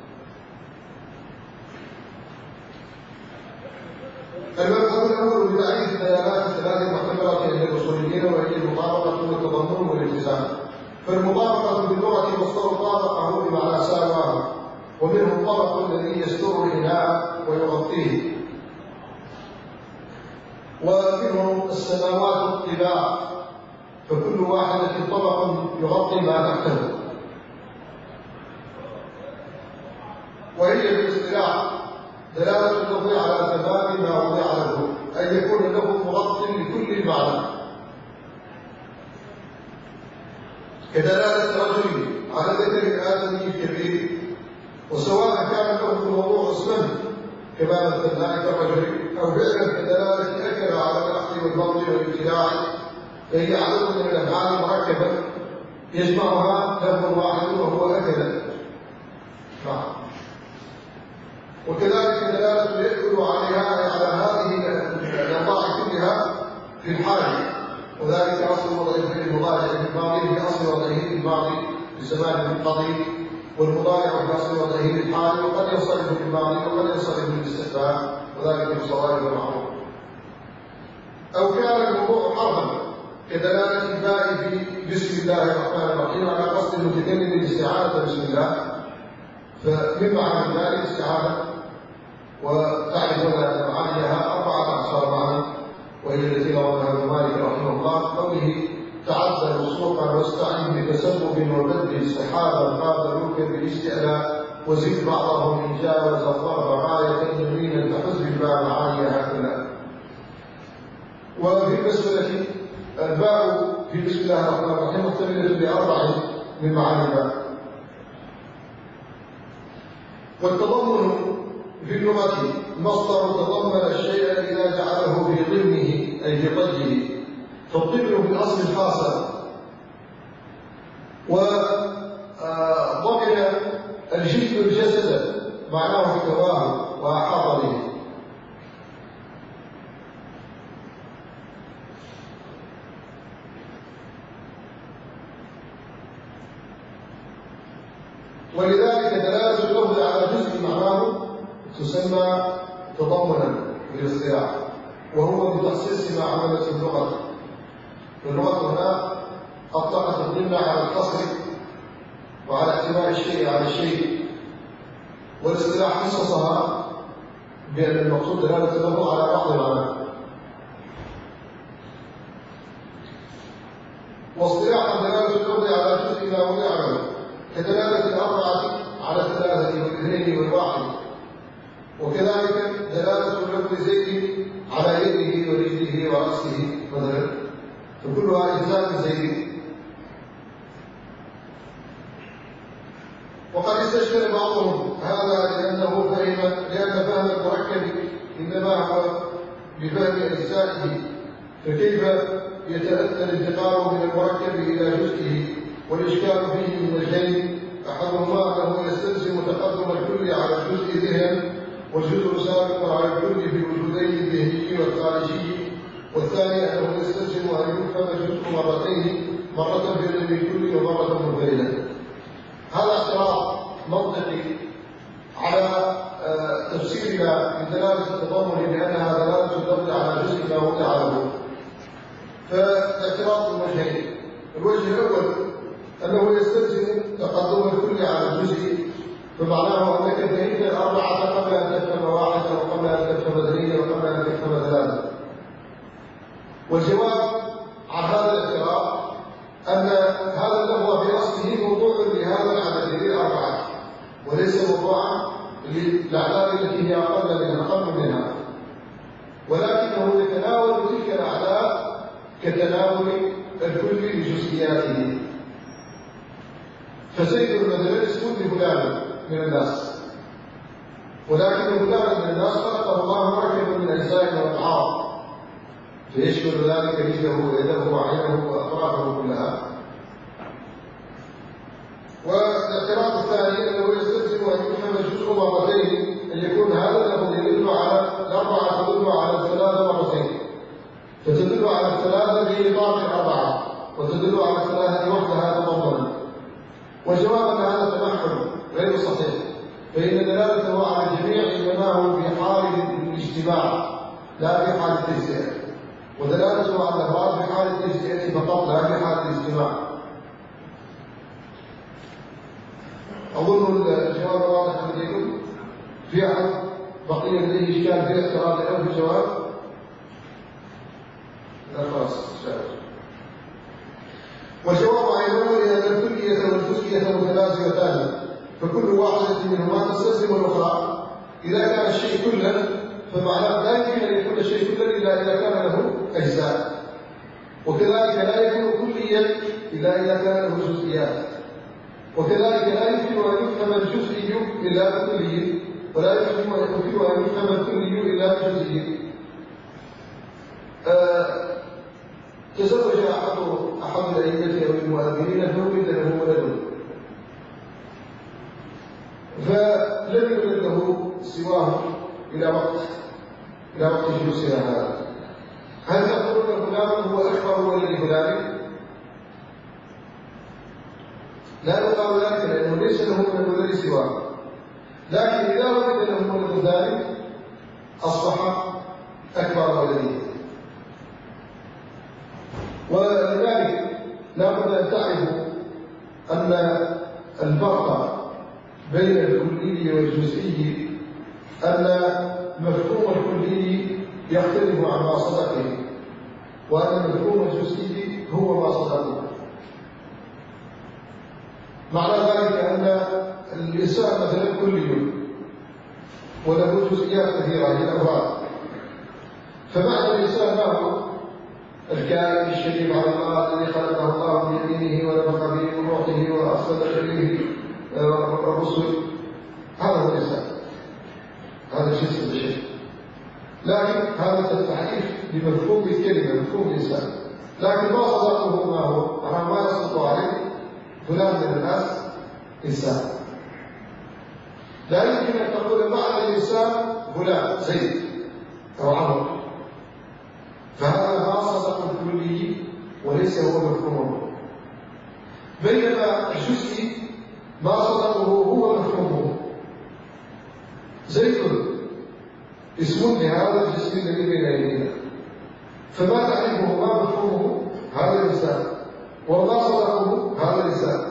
المذهب الأول بتعريف الدلالات الثلاث المعتبرة عند الأصوليين، وهي المطابقة والتضمن والالتزام. فالمطابقة باللغة مصدر طابقه بمعنى ساواه، ومنه الطبق الذي يستر الإناء ويغطيه، ومنه السماوات الطباع، فكل واحدة طبق يغطي ما تحته. وهي بالاصطلاح دلالة اللفظ على تمام ما وضع له، أن يكون له مغطي لكل المعنى، كدلالة رجل على ذكر آدمي الكبير، وسواء كان له الموضوع اسما كما مثل ذلك الرجل، أو فعلا كدلالة أكل على الأخذ والبطن والابتلاع، فهي عدد من الأفعال مركبة يجمعها لفظ واحد وهو أكل. وكذلك دلالة يدل عليها على هذه الأنواع كلها في الحال، وذلك أصل وضعه في المضارع في الماضي في أصل وضعه في الماضي في زمان الماضي، والمضارع في أصل وضعه في الحال، وقد ينصرف في الماضي وقد ينصرف في الاستقبال، وذلك في الصوارف المعروف. أو كان الموضوع حرفا كدلالة الباء في بسم الله الرحمن الرحيم على قصد المتكلم بالاستعانة بسم الله، فمن معنى ذلك استعانة وتعرفون أن معانيها أربعة أعصار معنى، وهي التي رواها ابن مالك رحمه الله قوله تعذر وسوقا واستعين بتسبب وبدل سحابا قابلوك بالاستعلاء وزد بعضهم إن جاوز الضرب غاية يمينا تحز بما معانيها كلها. وفي البسملة الباء في بسم الله الرحمن الرحيم محتملة بأربع من معاني الباء. والتضمن في اللغة مصدر تضمن الشيء إذا جعله في ضمنه أي في طيه، فالضمن في الأصل الحاصل، وضمن الجسم الجسد معناه احتواه وأحاط به. ولذلك دلالة اللفظ على جزء معناه تسمى تضمنا في الاصطلاح، وهو بتخصيص ما عملت اللغة. اللغة هنا أطلقت الضمن على القصر وعلى احتمال الشيء على الشيء، والاصطلاح خصصها بأن المقصود دلالة اللفظ على بعض المعنى. واصطلاحا دلالة اللفظ على جزء ما وضع له كدلالة الأربعة على الثلاثة والاثنين والواحد، وكذلك دلالة اللفظ زيد على يده ورجله ورأسه مثلا، فكلها أجزاء من زيد. وقد استشكل بعضهم هذا لأنه فهم لأن فهم المركب إنما هو بفهم أجزائه، فكيف يتأتى الانتقال من المركب إلى جزئه؟ والإشكال فيه من وجهين، أحدهما أنه يستلزم تقدم الكل على الجزء ذهنا، والجزء سابق على الكل في الوجودين الذهني والخارجي، والثاني أنه يستلزم أن يفهم الجزء مرتين، مرة بذهن الكل ومرة منفردا. هذا اعتراض منطقي على تفسيرنا بدلالة التضمن بأنها دلالة اللفظ على جزء ما وضع له، فاعتراض من وجهين. الوجه الأول أنه يستلزم تقدم الكل على الجزء، فمعناه أنك فهمت الأربعة قبل أن تفهم واحدة وقبل أن تفهم اثنين وقبل أن تفهم ثلاثة. والجواب عن هذا الاعتراض أن هذا اللفظ في أصله موضوع لهذا العدد للأربعة، وليس موضوعا للأعداد التي هي أقل منها أقل منها، ولكنه يتناول تلك الأعداد كتناول الكل بجزئياته. فزيد مثلا اسم لفلان من الناس، ولكن فلان من الناس خلقه الله مركبا من أجزاء وأبعاد، فيشمل ذلك رجله ويده وعينه وأطرافه كلها. والاعتراض الثاني أنه يستلزم أن يفهم الجزء مرتين، أن يكون هذا اللفظ يدل على الأربعة تدل على الثلاثة مرتين، فتدل على الثلاثة بإضافة الأربعة، وتدل على الثلاثة وحدها تضمنا. وجواب أن هذا تنحل غير صحيح، فإن دلالته على الجميع إنما هو في حال الاجتماع لا في حال التجزئة، ودلالته على الأفراد في حال التجزئة فقط لا في حال الاجتماع. أظن الجواب واضح لديكم. في أحد بقي لديه إشكال في اعتراض أو في الجواب؟ لا خلاص إشكال. والجواب أيضا لأن الكلية والجزئية متلازمتان، فكل واحدة منهما تستلزم الأخرى. إذا كان الشيء كلا فمعناه لا يمكن أن يكون الشيء كلا إلا إذا كان له أجزاء، وكذلك لا يكون كليا إلا إذا كان له جزئيات، وكذلك لا يمكن أن يفهم الجزئي إلا بالكلي، ولا يمكن أن يفهم الكلي إلا بالجزئي. آه تزوج أحد أحد الأئمة أو المؤذنين فولد له ولد، فلم يولد له سواه إلى وقت إلى وقت جلوسنا هذا. هل تقولون فلان هو أكبر ولد فلان؟ لا يقال ذلك لأنه ليس له من الولد سواه، لكن إذا ولد له ولد ذلك أصبح أكبر ولده. ولذلك لا بد أن تعرفوا أن الفرق بين الكلي والجزئي أن مفهوم الكلي يختلف عن ما صدقه، وأن المفهوم الجزئي هو ما صدقه. معنى ذلك أن الإنسان مثلا كلي وله جزئيات كثيرة هي الأفراد، فمعنى الإنسان ما هو؟ الكائن الشريف على الله الذي خلقه الله بيمينه ونفخ فيه من روحه وأرسل إليه الرسل، هذا هو الإنسان، هذا جنس البشر. لكن هذا التعريف بمفهوم الكلمة، مفهوم الإنسان، لكن ما صدقه ما هو؟ أنا ما يصدق عليه فلان من الناس إنسان. لا يمكن أن تقول معنى الإنسان فلان زيد أو عمرو، فهذا ما صدق الكلي وليس هو مفهومه. بينما الجزئي ما صدقه هو مفهومه. زيد اسم لهذا الجسم الذي بين أيدينا، فما تعرفه ما مفهومه هذا الإنسان، وما صدقه هذا الإنسان.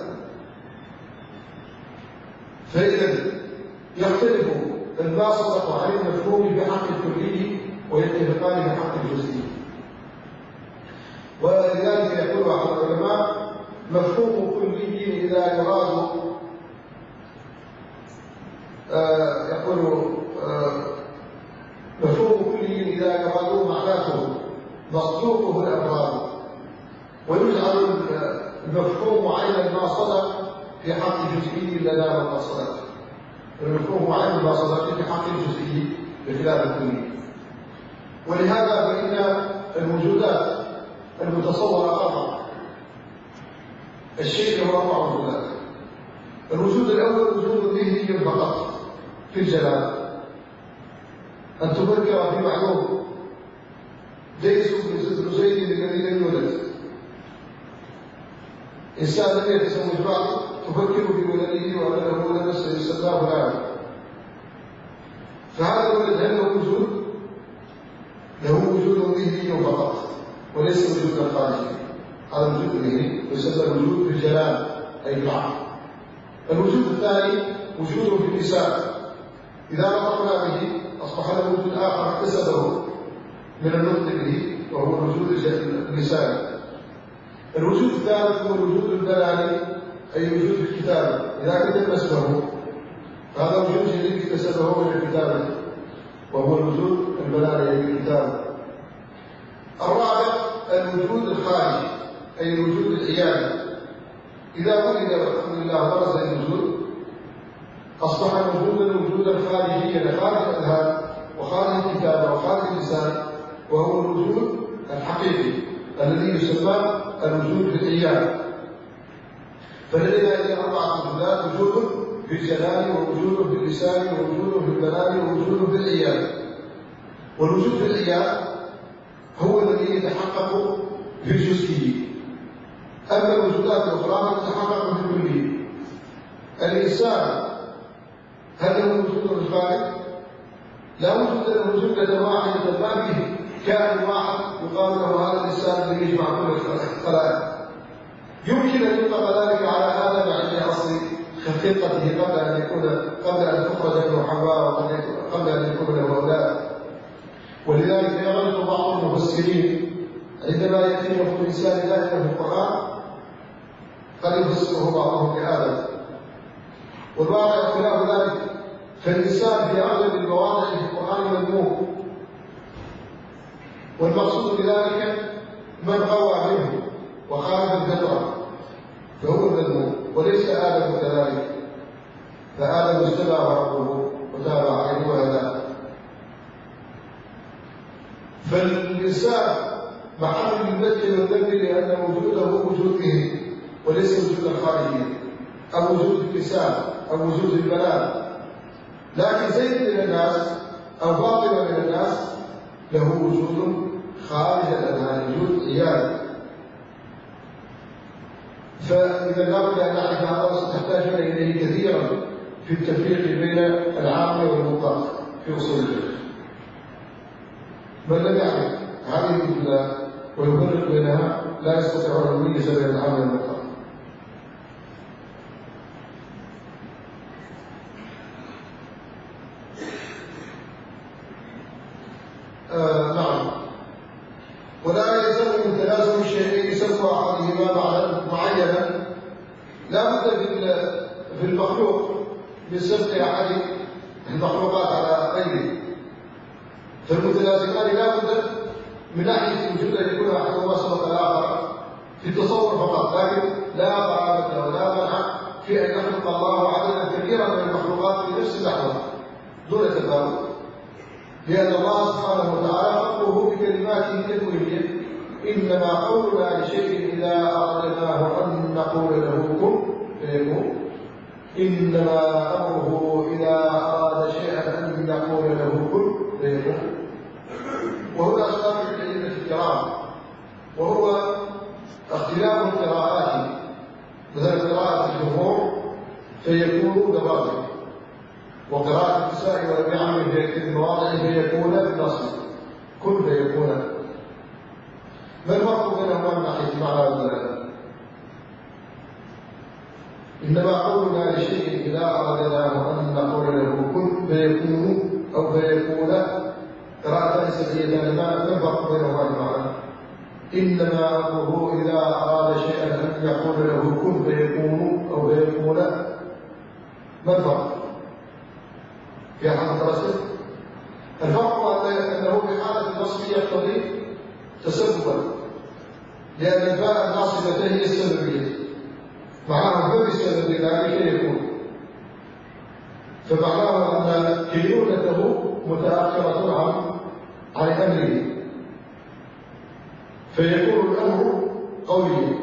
فإذا يختلف ما صدق عن المفهوم بحق الكلي ويتفقان بحق الجزئي. ولذلك يقول بعض العلماء مفهوم كلي إذا يراد آه يقول آه مفهوم كلي إذا يراد معناته مصدوقه الأفراد، ويجعل المفهوم عينا ما صدق في حق الجزئي لنا ما صدق. المفهوم عين ما صدق في حق الجزئي بخلاف الكلي. ولهذا فإن الوجودات المتصورة أربعة. الشيء هو أربع وجودات. الوجود الأول وجود ذهني فقط في الجلال، أن تفكر في معلوم ليس بن زيد الذي لم يولد. إنسان لم يتزوج بعد تفكر في ولده وأن له ولد سيسماه فلان، فهذا الولد هل له وجود؟ له وجود ذهني فقط وليس وجودا خارجي. هذا الوجود الذهني يسمى الوجود بالجلال أي بالعقل. الوجود الثاني وجود في اللسان، إذا نطقنا به أصبح له وجود آخر اكتسبه من النطق به وهو الوجود اللساني. الوجود الثالث هو الوجود البلاني أي وجود الكتابة، إذا كتب اسمه هذا وجود جديد اكتسبه من الكتابة وهو الوجود البلاني أي الكتابة. الرابع الوجود الخارجي أي الوجود العياني، إذا ولد الحمد لله برز الوجود أصبح وجودا وجودا خارجيا خارج الأذهان وخارج الكتابة وخارج اللسان، وهو الوجود الحقيقي الذي يسمى الوجود بالعيان. فلدينا إلى أربعة وجودات: وجود في الجلال، ووجود في اللسان، ووجود في البلاد، ووجود في العيان. والوجود في العيان هو الذي يتحقق في الجزئي، أما الوجودات الأخرى تتحقق في الكلي. الإنسان هل له وجود في الخارج؟ لا وجود له وجودة واحدة ما فيه كائن واحد يقال له هذا الإنسان الذي يجمع كل الخلائق. يمكن أن يطلق ذلك على آدم عند أصل خلقته قبل أن يكون قبل أن تخرج له حواء وقبل أن يكون له أولاد. ولذلك يغلط بعض المفسرين عندما يأتي لفظ الإنسان دائما في القرآن قد يفسره بعضهم بآدم، والواقع خلاف ذلك. فالإنسان في أغلب المواضع في القرآن مذموم، والمقصود بذلك من قوى منه وخالف الفطرة فهو المذموم، وليس آدم كذلك، فآدم اجتباه ربه وتاب عليه وهداه. فالإنسان محل المدح والذم لأن وجوده وجود ذهني وليس وجودا خارجيا أو وجود اللسان أو وجود البلاد. لكن زيد من الناس أو فاطمة من الناس له وجود خارج الأذهان، وجود عيان. فإذا لابد أن نعرف هذا ستحتاج إليه كثيرا في التفريق بين العام والمطلق في أصول الفقه. من لم يعرف هذه الوجودات ويفرق بينها لا يستطيع أن يميز بين العام والمطلق. آه نعم. ولا يلزم من تلازم الشيئين سبب احدهما معنى معينا. لا بد في المخلوق من سبق احد المخلوقات على غيره، فالمتلازمان لا بد من ناحيه وجود ان يكون احدهما سبق الاخر في التصور فقط، لكن لا ضابط ولا منع في ان يخلق الله عددا كبيرا من المخلوقات في نفس اللحظه دون تفاوت، لان الله سبحانه وتعالى خلقه بكلماته التكوينيه. انما قولنا لشيء اذا اردناه ان نقول له كن فيكون، انما امره اذا اراد شيئا ان يقول له كن فيكون. وهنا اسباب الائمه الكرام، وهو اختلاف القراءات، مثل قراءه الجمهور فيكون دراجه، وقراءه النساء والنعم في المواضع فيكون بالنصب كن فيكون. ما الفرق بينهما من ناحيه معنى الدلاله؟ انما قولنا لشيء اذا اردناه ان نقول له كن فيكون او فيكون قراءتان سبعيتان، ما الفرق بينهما المعنى؟ انما امره اذا اراد شيئا ان يقول له كن فيكون او فيكون، ما الفرق؟ في حالة الرسل الفرق انه في حالة النصب يقتضي تسببا، لان الفاء الناصبة هي السببية، معناه فم السبب ذلك يكون، فمعناه ان كينونته متاخره عن عن امره، فيكون الامر قويا.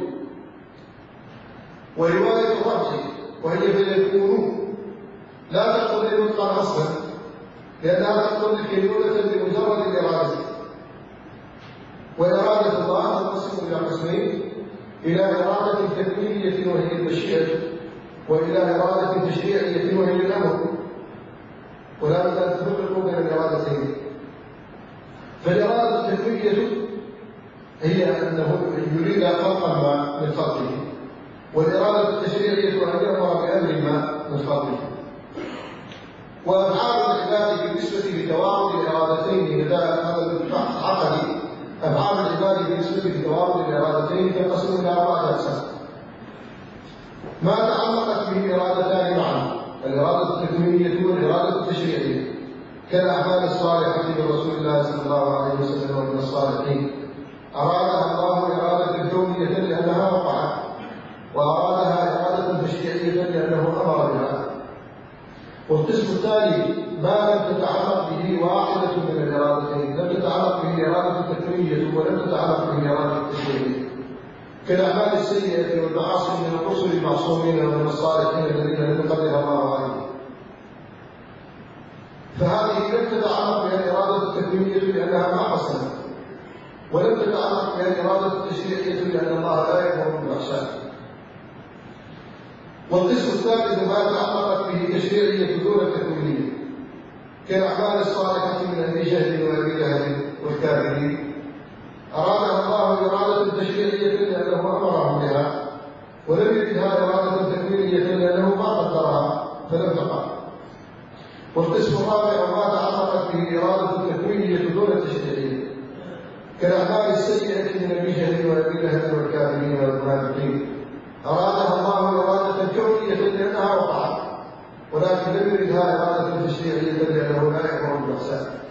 وروايه الرفع وهي فيكون لا تقتضي نطقا اصلا، لانها تقتضي كينونه بمجرد الاراده، واراده الله تنقسم الى قسمين: الى اراده تكوينيه وهي المشيئه، والى اراده تشريعيه وهي الامر، ولا بد ان تفرقوا بين الارادتين. فالاراده التكوينيه هي انه يريد خلقا ما من خلقه، والاراده التشريعيه ان يامر بامر ما من خلقه. وافعال العباد بالنسبه لتوارد الارادتين، هذا البحث عقدي، افعال العباد بالنسبه لتوارد الارادتين تنقسم الى اربعه اقسام: ما تعلقت به ارادتان معا، الاراده التكوينيه والاراده التشريعيه، كالاعمال الصالحه لرسول الله صلى الله عليه وسلم ومن الصالحين، ارادها الله اراده كونيه لانها وقعت، وارادها اراده تشريعيه لانه امر بها. والقسم الثاني ما لم تتعلق به واحده من الارادتين، لم تتعلق به اراده التكوينيه ولم تتعلق به اراده التشريعيه، كالاعمال السيئه والمعاصي من الرسل المعصومين ومن الصالحين الذين لم يقدر الله عليهم، فهذه لم تتعلق بها الاراده التكوينيه لانها ما حصلت، ولم تتعلق بها الاراده التشريعيه لان الله لا يامر بالفحشاء. والقسم الثالث ما تعلقت به تشريعيه دون التكوينيه، كالاعمال الصالحه من ابي جهل وابي لهب والكافرين، ارادها الله اراده تشريعيه لانه امرهم بها، ولم يردها اراده تكوينيه لانه ما قدرها فلم تقع. والقسم الرابع ما تعلقت به اراده التكوينيه دون التشريعيه، كالاعمال السيئه من ابي جهل وابي لهب والكافرين والمنافقين، ارادها الله اراده كونيه لانها وقعت، ولكن لم يردها اراده تشريعيه لانه لا يامر بالفحشاء.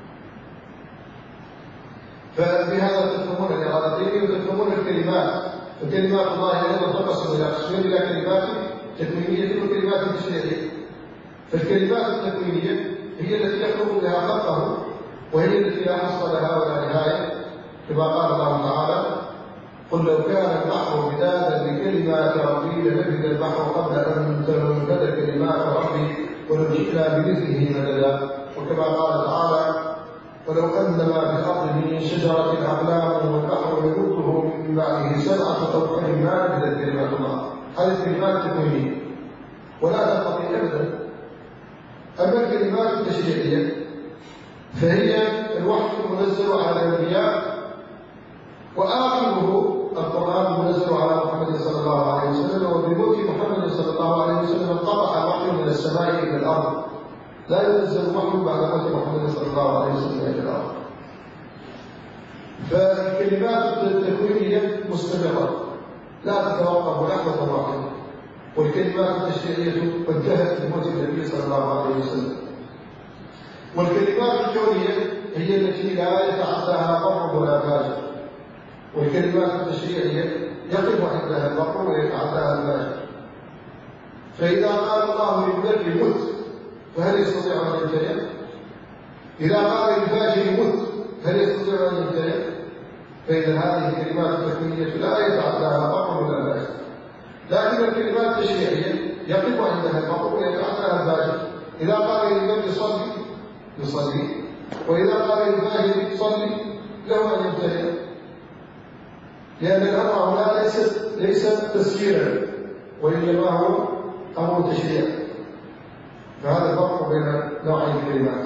فبهذا تفهمون الارادتين وتفهمون الكلمات، فكلمات الله ايضا تنقسم الى قسمين: الى كلمات تكوينيه وكلمات تشريعيه. فالكلمات التكوينيه هي التي يخلق بها خلقه، وهي التي لا حصر لها ولا نهايه، كما قال الله تعالى: قل لو كان البحر مدادا لكلمات ربي لنفد البحر قبل ان تنفد كلمات ربي ولو جئنا بمثله مددا. وكما قال تعالى: ولو ان ما في الارض من شجره اقلام والبحر يمده من بعده سبعه ابحر ما نفدت كلمات الله. هذه الكلمات التكوينيه ولا تنقضي ابدا. اما الكلمات التشريعيه فهي الوحي المنزل على الانبياء، واخره القران المنزل على محمد صلى الله عليه وسلم. وبموت محمد صلى الله عليه وسلم انقطع الوحي من السماء الى الارض، لا ينزل الوحي بعد موت محمد صلى الله عليه وسلم الى الارض. فالكلمات التكوينية مستمرة لا تتوقف لحظة واحدة، والكلمات التشريعية انتهت بموت النبي صلى الله عليه وسلم. والكلمات الكونية هي التي لا يتعداها قمر ولا فاجر، والكلمات التشريعية يقف عندها البقر ويتعداها الفاجر. فإذا قال الله للبر مت فهل يستطيع أن يمتنع؟ إذا قال للفاجر مت هل يستطيع أن يمتنع؟ فإذا هذه الكلمات التكوينية لا يتعداها البقر ولا فاجر، لكن الكلمات التشريعية يقف عندها البقر ويتعداها الفاجر. إذا قال للبر صلي يصلي، وإذا قال للفاجر صلي له أن يمتنع، لأن الأمر هنا ليس ليس تسييرا وإنما هو أمر تشريع. فهذا الفرق بين نوعي الكلمات.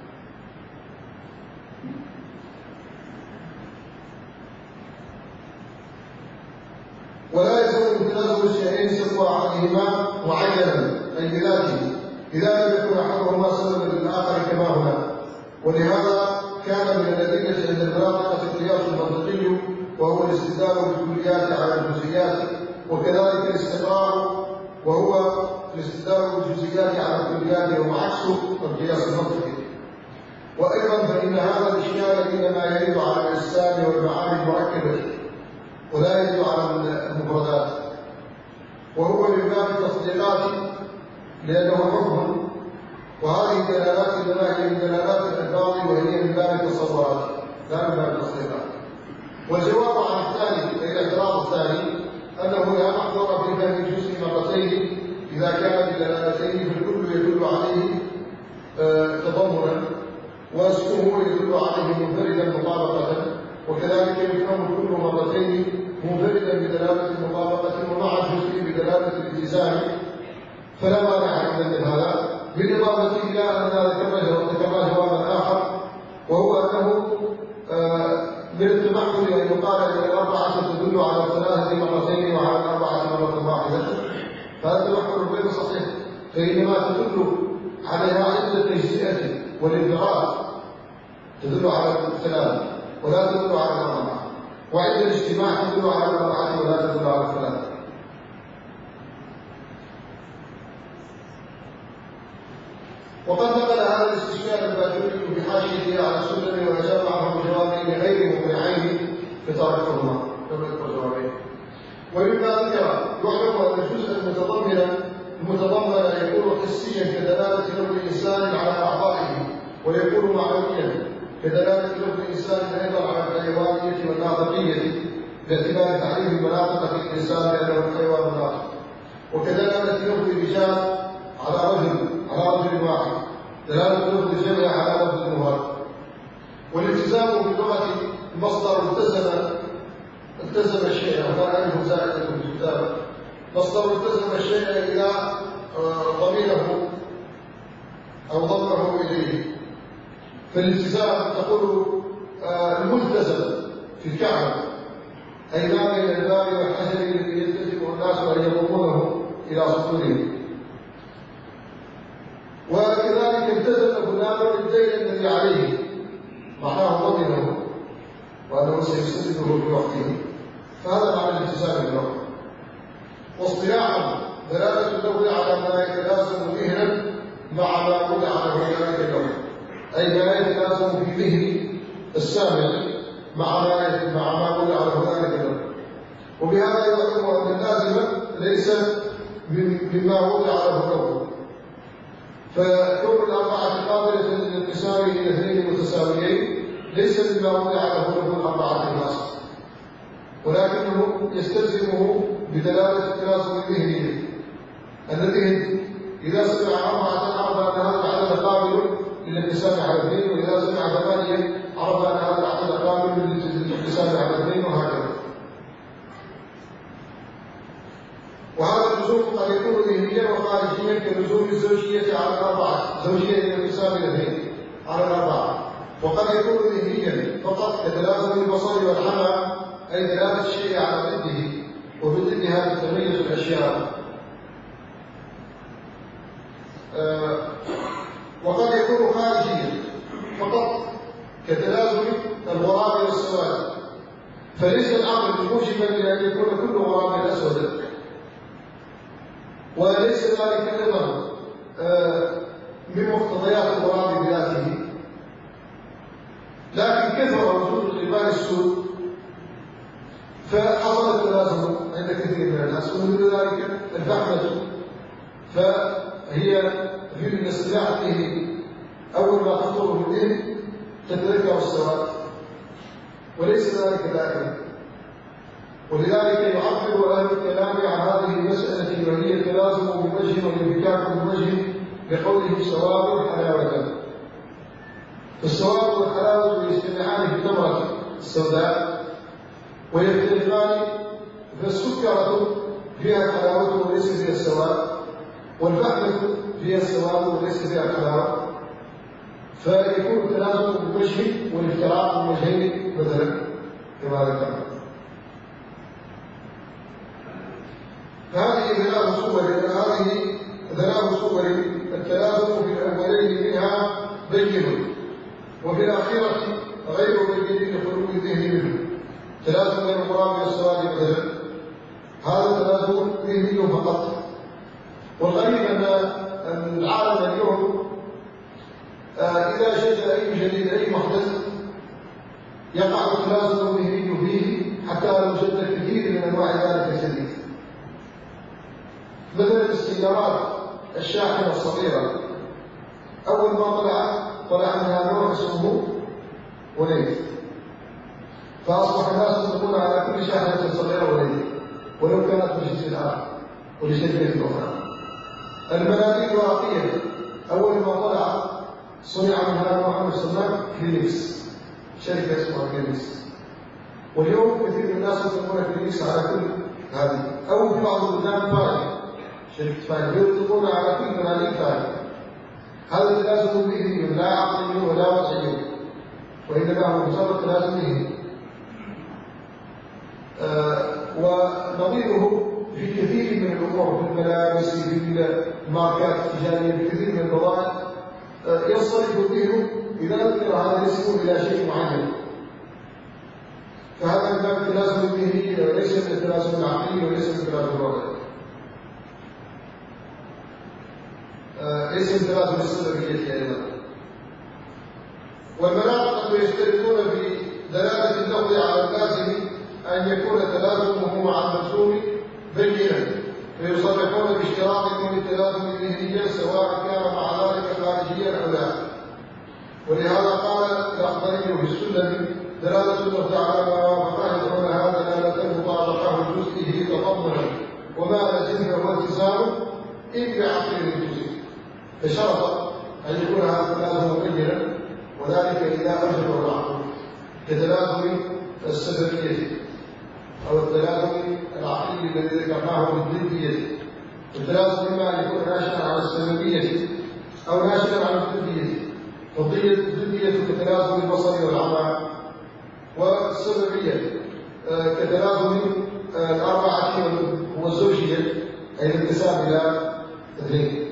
ولا يلزم تنازل الشيئين سوى عنهما معينا أي بذاته إذا لم يكن أحدهما سببا للآخر كما هنا. ولهذا كان من الأدلة عند المناطق القياس المنطقي وهو الاستدلال بالكليات على الجزئيات، وكذلك الاستقرار وهو الاستدلال بالجزئيات على الكليات وهو عكس القياس المنطقي. وأيضا فإن هذا الإشكال إنما يرد على الأجسام والمعاني المركبة ولا يرد على المفردات، وهو من باب التصديقات لأنه حكم، وهذه الدلالات إنما هي من دلالات الألفاظ وهي من باب التصورات لا من باب التصديقات. والجواب عن الثاني أي الاعتراض الثاني أنه لا محظور في فهم الجزء مرتين إذا كان بدلالتين فالكل يدل عليه آه تضمنا واسمه يدل عليه منفردا مطابقة، وكذلك يفهم الكل مرتين منفردا بدلالة مطابقة ومع الجزء بدلالة الالتزام، فلا مانع من هذا. بالإضافة إلى أن ذكرنا جوابا آخر وهو أنه آه من التمحل أن يقال أن الأربعة تدل على الثلاثة مرتين وعلى الأربعة مرة واحدة، فهذا التمحل غير صحيح، فإنما تدل عليها عدة تجزئة والانفراد تدل على الثلاثة ولا تدل على الأربعة، وعند الاجتماع تدل على الأربعة ولا تدل على الثلاثة. وقد نقل هذا الاستشكال الباجوري بحاشيته على السلم وأجاب عنه بجوابين غير مقنعين فتركهما كما يذكر جوابين. ومما ذكر يعلم أن الجزء المتضمن المتضمن يكون حسيا كدلالة لفظ الإنسان على أعضائه، ويكون معنويا كدلالة لفظ الإنسان أيضا على الحيوانية والناطقية باعتبار تعريف المناطق في الإنسان لأنه الحيوان الناطق، وكدلالة لفظ الرجال على رجل على رجل واحد، دلالة لفظ الجمع على لفظ المفرد. والالتزام باللغة المصدر التزم التزم الشيء، وهذا ألف زائدة في الكتابة، مصدر التزم الشيء إلى ضميره أو ضمه إليه. فالالتزام تقول الملتزم في الكعبة أي ما بين الباب والحجر الذي يلتزم الناس أن يضمونه إلى صدورهم. وكذلك التزم فلان الدين الذي عليه معناه ضمنه وأنه سيسدده في وقته، فهذا معنى الالتزام باللغة. واصطلاحا دلالة اللغة على ما يتلازم ذهنا مع ما وضع له ذلك اللغة، أي ما يتلازم في ذهن السامع مع ما مع ما وضع له ذلك اللغة. وبهذا يعلم أن اللازمة ليس مما وضع له اللغة، فكون الأربعة قابلة للانقسام إلى اثنين متساويين ليس مما وضع له له الأربعة الناس، ولكنه يستلزمه بدلالة التلازم الذهني. الذهن إذا سمع أربعة عرف أن هذا العدد قابل للانقسام على اثنين، وإذا سمع ثمانية عرف أن هذا العدد قابل للانقسام على اثنين، وهكذا. وهذا اللزوم قد يكون ذهنيا وخارجيا كلزوم الزوجية على الأربعة، زوجية للانقسام الاثنين على الأربعة، وقد يكون ذهنيا فقط كتلازم البصر والحمى أي دلالة الشيء على ضده، وبضدها تتميز الأشياء. آه وقد يكون خارجيا فقط كتلازم الغراب والسواد فليس الأمر موجبا لأن يكون كل غراب أسودا، وليس ذلك أيضا من مقتضيات الغراب بذاته، لكن كثر وجود الغبار السود فحصل التلازم عند كثير من الناس، ومن ذلك الفحمة، فهي في الاصطلاح به أول ما تخطر في الذهن تتذكر السواد، وليس ذلك دائما. ولذلك يعبر أهل الكلام عن هذه المسألة وهي التلازم بوجه والانفكاك بوجه بقوله سواد حلاوة. فالسواد والحلاوة يجتمعان في التمرة السوداء ويختلفان، فالسكرة فيها حلاوة وليس فيها السواد، والفحمة فيها السواد وليس فيها الحلاوة، فيكون التلازم بوجه والافتراق بوجهين مثلا كما ذكرنا. فهذه ثلاث صور هذه ثلاث صور التلازم في الأولين منها بين، وفي الأخيرة غير بين لخلو الذهن منه. تلازم بين الغراب والسواد مثلا هذا تلازم ذهني فقط. والغريب أن العالم اليوم إذا شجع أي جديد أي محدث يقع التلازم الذهني فيه حتى لو شد كثير من أنواع ذلك الجديد. مثلا السيارات الشاحنة الصغيرة أول ما طلع طلع منها نوع اسمه وليد، فأصبح الناس يطلقون على كل شاحنة صغيرة وليد ولو كانت بجنس آخر ولشركة أخرى. المناديل الورقية أول ما طلع صنع منها نوع يسمى كلينكس، شركة اسمها كلينكس، واليوم كثير من الناس يطلقون كلينكس على كل هذه، أو في بعض البلدان فاي، شركة فاي يطلقون على كل مناديل فاي. هذا تلازم ذهني لا عقلي ولا وضعي، وإنما هو مجرد تلازم ذهني. آه ونظيره في كثير من الأمور، في الملابس، في الماركات التجارية، في كثير من البضائع آه ينصرف الذهن إذا ذكر هذا الاسم إلى شيء معين. فهذا من باب التلازم الذهني وليس من التلازم العقلي وليس من التلازم الوضعي. آه ليس من التلازم السببية أيضا. والمناطق يشتركون في دلالة اللفظ على اللازم أن يكون تلازمه مع الملزوم بينا، فيصرحون باشتراط من التلازم الذهني سواء كان مع ذلك خارجيا أو لا. ولهذا قال الأخضري في السلم: دلالة اللفظ على ما وافقه يدعون هذا دلالة مطابقه جزئه تضمنا وما لزمه هو التزام إن بعقل الجزء، فشرط أن يكون هذا التلازم بينا، وذلك إذا أجره العقل كتلازم السببية أو التلازم العقلي الذي ذكرناه بالضدية. التلازم إما أن يكون ناشئا عن السببية أو ناشئا عن الضدية. فالضدية كتلازم البصر والعمى، والسببية كتلازم الأربعة والزوجية أي الانتساب إلى اثنين.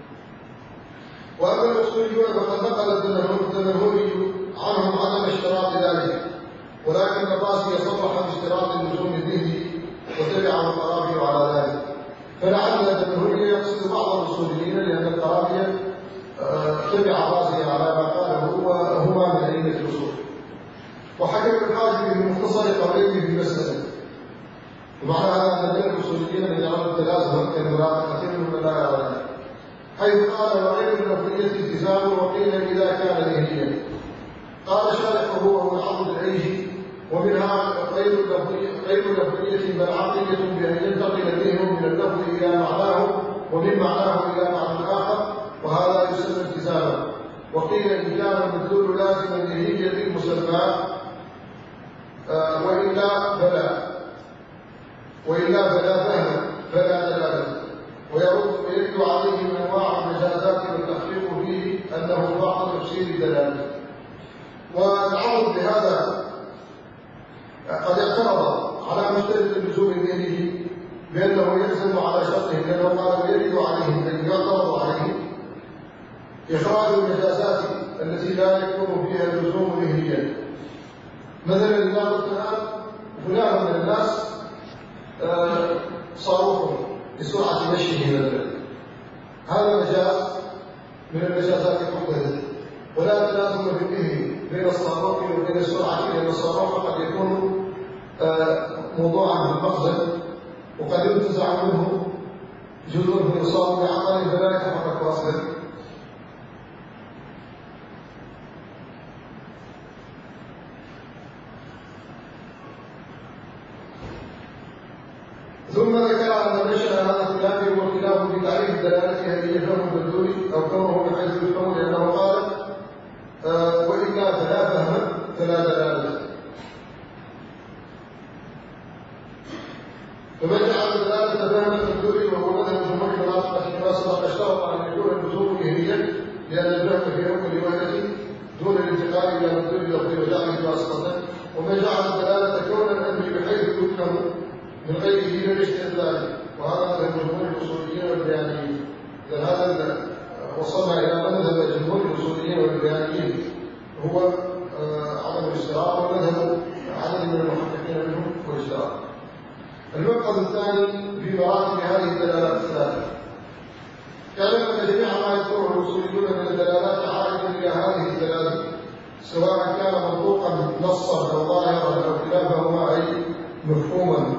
وأما الأصوليون فقد نقل التنهوري عنهم عدم اشتراط ذلك، ولكن الرازي صرح باشتراط اللزوم الذهني وتبعه القرافي على ذلك. فلعل التنهوري يقصد بعض الاصوليين لأن القرافي تبع الرازي على ما قاله وهما من أئمة الأصول. وحكم الحاجب في مختصر قوليه في المسألة، ومعنى هذا أن الاصوليين من يرون التلازم كالمراقبة كثير لا يرون، حيث قال: وغير اللفظية التزام، وقيل إذا كان ذهنيا. قال شارحه وهو العرض الأيجي: ومنها غير اللفظية بل عقلية بأن ينتقل الذهن من اللفظ إلى معناه ومن معناه إلى معنى آخر، وهذا يسمى التزاما. وقيل إن كان المدلول لازما ذهنيا للمسمى آه وإلا فلا وإلا فلا فهم فلا دلالة، ويرد ويرد عليه من أنواع المجازات والتحقيق فيه أنه بعض تفسير دلالته. والعرض بهذا قد اعترض على مشترك اللزوم الذهني بأنه يلزم على شرطه، لأنه قال: ويرد عليه أن يعترض عليه إخراج المجازات التي لا يكون فيها اللزوم ذهنيا. مثلا إذا قلت الآن فلان من الناس صاروخ بسرعة مشيه إلى البلد، هذا مجاز من المجازات المحددة، ولا تلازم فيه بين الصاروخ وبين السرعة، لأن الصاروخ قد يكون موضوعا في المخزن وقد ينتزع منه جزء فيصاب بعمل فلا يتحرك أصلا. ثم ذكر أن نشأ هذا الخلاف هو خلاف في تعريف الدلالة هل هي فهم مدلول أو كونه بحيث الفهم، لأنه قال آه وإلا فلا فهم فلا دلالة. فمن جعل الدلالة فهم مدلول وهو مذهب جمهور المناطق كما سبق اشترط أن يكون اللزوم وهميا، لأن الفهم في أول روايته دون الانتقال إلى مدلول لفظ وجعله واسطة. ومن جعل الدلالة كونا الأمر بحيث يفهم من غيره من الاستدلال، وهذا مذهب جمهور الاصوليين والبيانيين. اذا هذا وصلنا الى مذهب جمهور الاصوليين والبيانيين هو عدم الاشتراك، ومذهب عدد من المحققين منهم هو الاشتراك. المبحث الثاني في مراتب هذه الدلالات الثلاثه. كان ان جميع ما يذكره الاصوليون من الدلالات عائدا الى هذه الدلاله، سواء كان منطوقا نصا او ظاهرا او خلافهما اي مفهوما،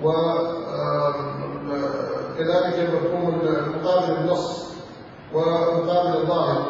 وكذلك مفهوم مقابل النص ومقابل الظاهر،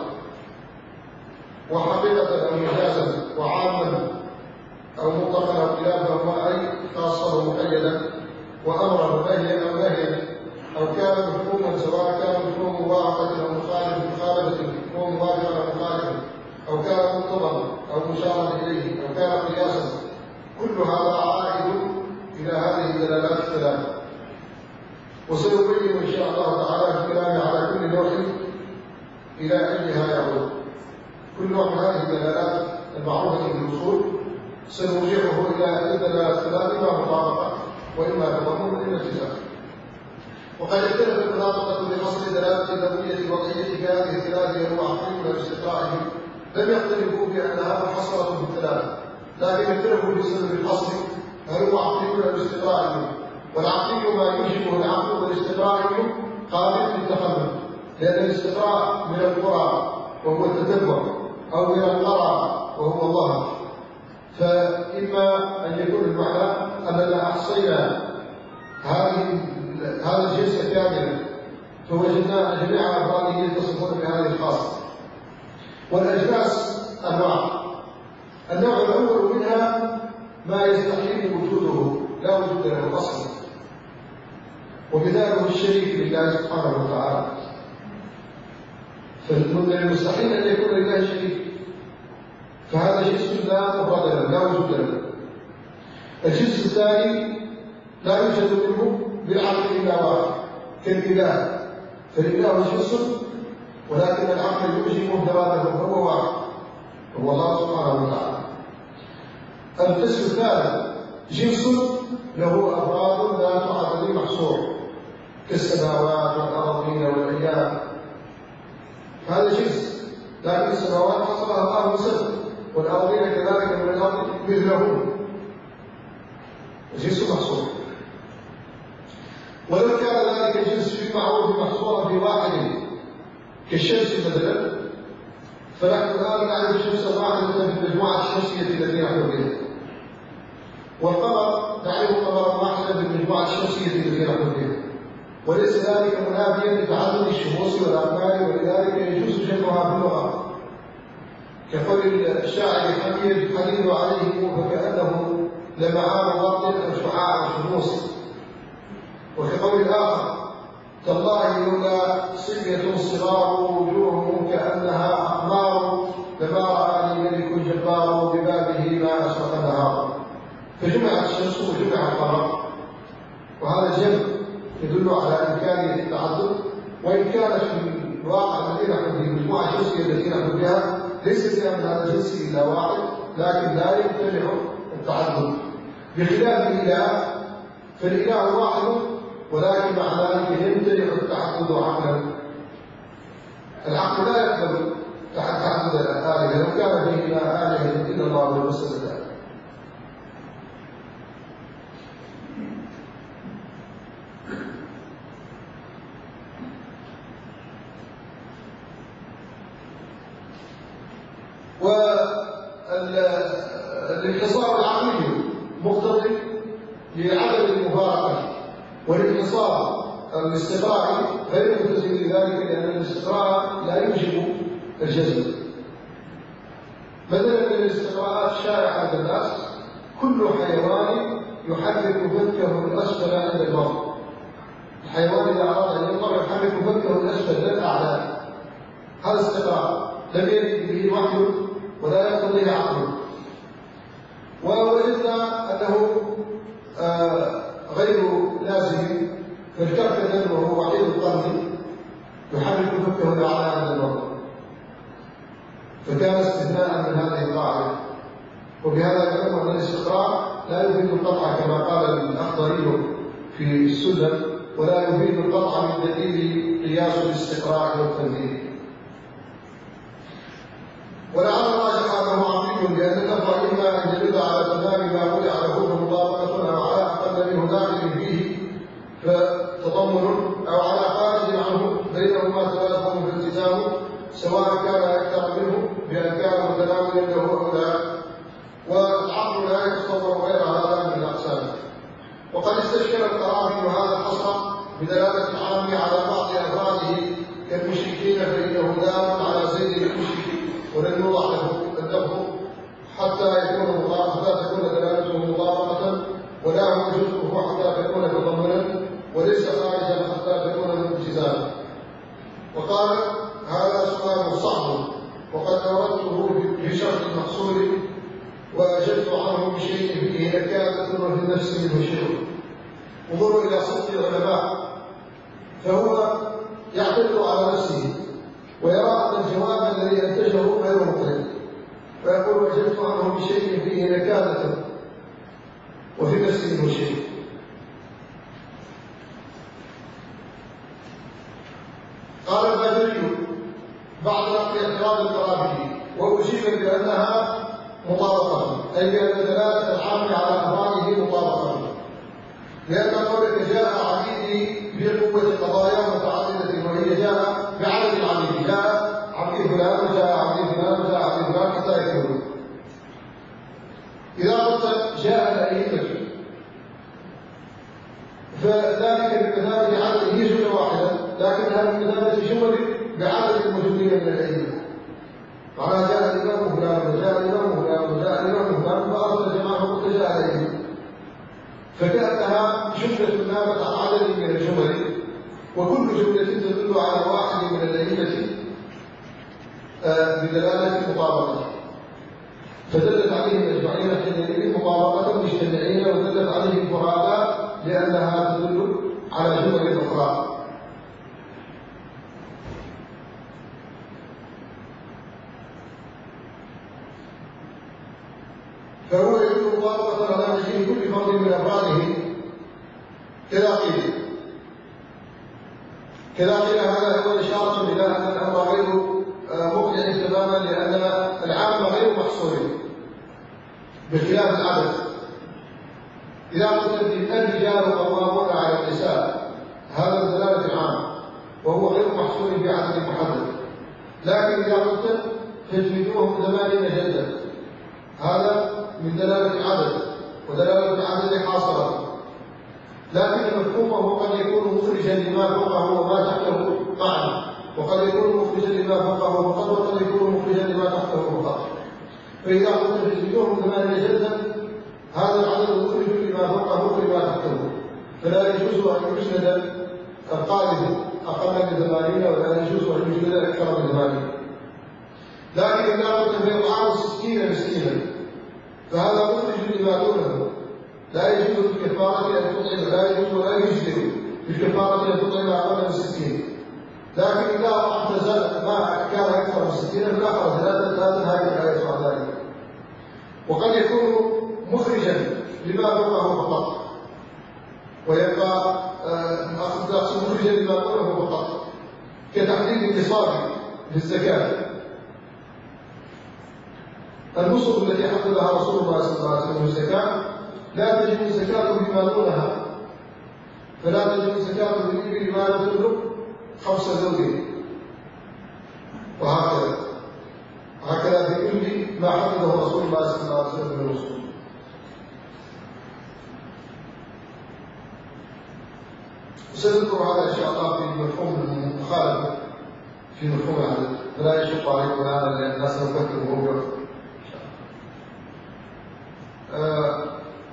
وحقيقة أو مجازا، وعاما أو مطلقا أو خلافهما أي خاصا ومقيدا، وأمرا ونهيا أو نهيا، أو كان مفهوما سواء كان مفهوم موافقة أو مخالف مخالفة، مفهوم موافقة أو مخالفة، أو كان مطلقا أو مشارا إليه، أو كان قياسا. كل هذا عائد إلى هذه الدلالات الثلاثة، وسنبين إن شاء الله تعالى في الكلام على كل نوع إلى أيها يعود. كل نوع من هذه الدلالات المعروفة في الأصول سنرجعه إلى الدلالات الثلاثة، إما مطابقة وإما تضمن وإما التزام. وقد اختلف المناطقة بفصل دلالة اللفظية الوضعية في هذه الثلاثة المعقولين باستقرائهم، لم يختلفوا بأنها محصرة في الثلاثة، لكن اختلفوا بسبب الحصر، هل هو عقلي ولا استقرائي؟ والعقلي ما يوجبه العقل، والاستقرائي قابل للتخلف، لأن الاستقراء من القرى وهو التتبع، أو من القرى وهو الله. فإما أن يكون المعنى أننا أحصينا هذه هذا الجنس كاملا فوجدنا جميع أفراده يتصفون بهذه الخاصة. والأجناس أنواع، النوع الأول منها ما يستحيل وجوده، لا وجود له أصلا، ومثاله الشريك لله سبحانه وتعالى. فمن المستحيل أن يكون لله شريك، فهذا جنس لا مفرد له، لا وجود له. الجنس الثاني لا يوجد منه بالعقل إلا واحد كالإله، فالإله جنس ولكن العقل يوجب محتواته فهو واحد، هو الله سبحانه وتعالى. القسم الثالث جنس له أفراد لا تعد محصور كالسماوات والأراضين والأيام، هذا جنس، لكن السماوات حصلها الله بسبب، والأراضين كذلك من الأرض مثله، جنس محصور. ولو كان ذلك الجنس في المعروف محصورا في واحد كالشمس مثلا، فنحن الآن نعرف شمسا واحدة في المجموعة الشمسية التي نحن بها، والقمر نعرف قمرا واحدا في المجموعة الشمسية التي نحن بها، وليس ذلك منافيا لتعدد الشموس والأقمار، ولذلك يجوز جمعها في اللغة، كقول الشاعر حميد الحديد عليه فكأنه لمعان ضغط أو شعاع الشموس. وكقول الآخر تالله لولا صبية صغار وجوههم كأنها أقمار لما رآني ملك جبار ببابه ما أشرق النهار. فجمعت الشمس وجمع القمر، وهذا الجمع يدل على إمكانية التعدد، وإن كانت في الواقع الذي نحن في المجموعة الشمسية التي نحن بها ليس فيها من هذا الجنس إلا واحد، لكن لا يمتنع التعدد، بخلاف الإله فالإله واحد ولكن مع ذلك يمتنع التعدد عقلا. العقل لا يقبل تعدد الآلهة، لو كان فيه آلهة إلا الله والمسألة ذلك. والانحصار العقلي مقتضي لعدم المفارقة، والانحصار الاستقرائي غير مقتضي لذلك، لأن الاستقراء لا يوجب الجزم. مثلا من الاستقراءات الشائعة عند الناس كل حيوان يحرك فكه الأسفل عند المرء. الحيوان إذا أراد أن ينظر يحرك فكه الأسفل لا الأعلى. هذا استقراء لم يرد به وحي ولا يقتضيه عقل. ووجدنا أنه آه غير لازم، فالكركدن وهو وحيد القرن يحرك فكه الأعلى عند المرء، فكان استثناء من هذه القاعدة. وبهذا يعلم أن الاستقراء لا يفيد القطع كما قال الأخضري في السنة، ولا يفيد القطع من دليل قياس الاستقراء والتنزيل. ولعل الراجح انه عقيم، لان اللفظ اما ان يدل على تمام ما وضع له فمطابقه او على اقل منه داخل فيه فتضمن، او على خارج عنه بينهما تلازم فالتزام، سواء كان اكثر منه بان كان متناولا له او لا، والعقل لا يتصور غير هذا من الاقسام. وقد استشكل القرافي هذا الحصر بدلاله العام على بعض افراده كالمشركين، فانه دال على زيد المشرك ولن يوضع له اللفظ حتى يكون حتى تكون دلالته مطابقة، ولا هو جزءه حتى تكون تضمنا، وليس خارجا حتى تكون التزاما. وقال هذا سؤال صعب وقد أوردته بشرط المقصود وأجبت عنه بشيء فيه نكات في النفس منه شيء. انظروا إلى صدق العلماء، فهو يعتمد على نفسه ويرى أن الجواب الذي أنتجه غير مقنع، ويقول وجدت عنه بشيء فيه نكادة وفي نفسه شيء. قال الباجوري بعد نقل اعتراض القرافي وأجيب بأنها مطابقة، أي بأن دلالة العام على أفراده مطابقة، لأن قولك جاء عبيدي بقوة قضايا متعددة، وهي جاء بعدد العبيد، جاء عبد فلان وجاء عبد فلان وجاء عبد فلان حتى يكون. إذا قلت جاء الأئمة فذلك بمثابة عدد، هي جملة واحدة لكنها بمثابة جمل بعدد الموجودين من الأئمة. معناها جاء الإمام فلان وجاء الإمام فلان وجاء الإمام فلان، فأردت الجماعة وقلت جاء الأئمة، فكأنها جملة نابت عن عدد من الجمل، وكل جملة تدل على واحد من الأئمة بدلالة المطابقة، فدلت عليهم أجمعين حينئذ مطابقة مجتمعين، ودلت عليهم فرادا لأنها تدل على جمل أخرى. فهو يدل مطابقة على وجه كل فرد من أفراده. كذا قيل كذا قيل هذا هو إشارة إلى أن الأمر غير مقنع تماما، لأن العام غير محصور بخلاف العدد. إذا قلت الرجال قوامون على النساء هذا دلالة العام وهو غير محصور بعدد محدد، لكن إذا قلت تجلدوهم ثمانين جلدة هذا من دلالة العدد، ودلالة العدد حاصرة، لكن مفهومه قد يكون مخرجا لما فوقه وما تحته معا، وقد يكون مخرجا لما فوقه فقط، وقد يكون مخرجا لما تحته فقط. فإذا قلت تجلدوهم ثمانية جلدة هذا العدد مخرج لما فوقه ولما تحته، فلا يجوز أن يجلد القاذف أقل من ثمانين، ولا يجوز أن يجلد أكثر من ثمانين. لكن إذا قلت بإطعام ستين مسكينا فهذا مخرج لما دونه، لا يجوز في الكفارة أن تطعم، لا يجوز ولا يجزئ في الكفارة أن تطعم أقل من ستين. لكن إذا اعتزل ما كان أكثر من ستين فلا حرج، لا تنهى الآية عن ذلك. وقد يكون مخرجا لما فوقه فقط، ويبقى أخذ مخرجا لما فوقه فقط، كتحديد النصاب للزكاة. النصب التي حددها رسول الله صلى الله عليه وسلم الزكاة لا تجب الزكاة بما دونها، فلا تجب الزكاة بالإبل ما لا تبلغ خمس زوجين، وهكذا هكذا وهكذا في كل ما حفظه رسول الله صلى الله عليه وسلم من الرسول. وسنذكر هذا إن شاء الله في مفهوم المخالفة في مفهوم العدد، فلا يشق عليكم الآن لأن الناس نفكر وهو يفكر. آه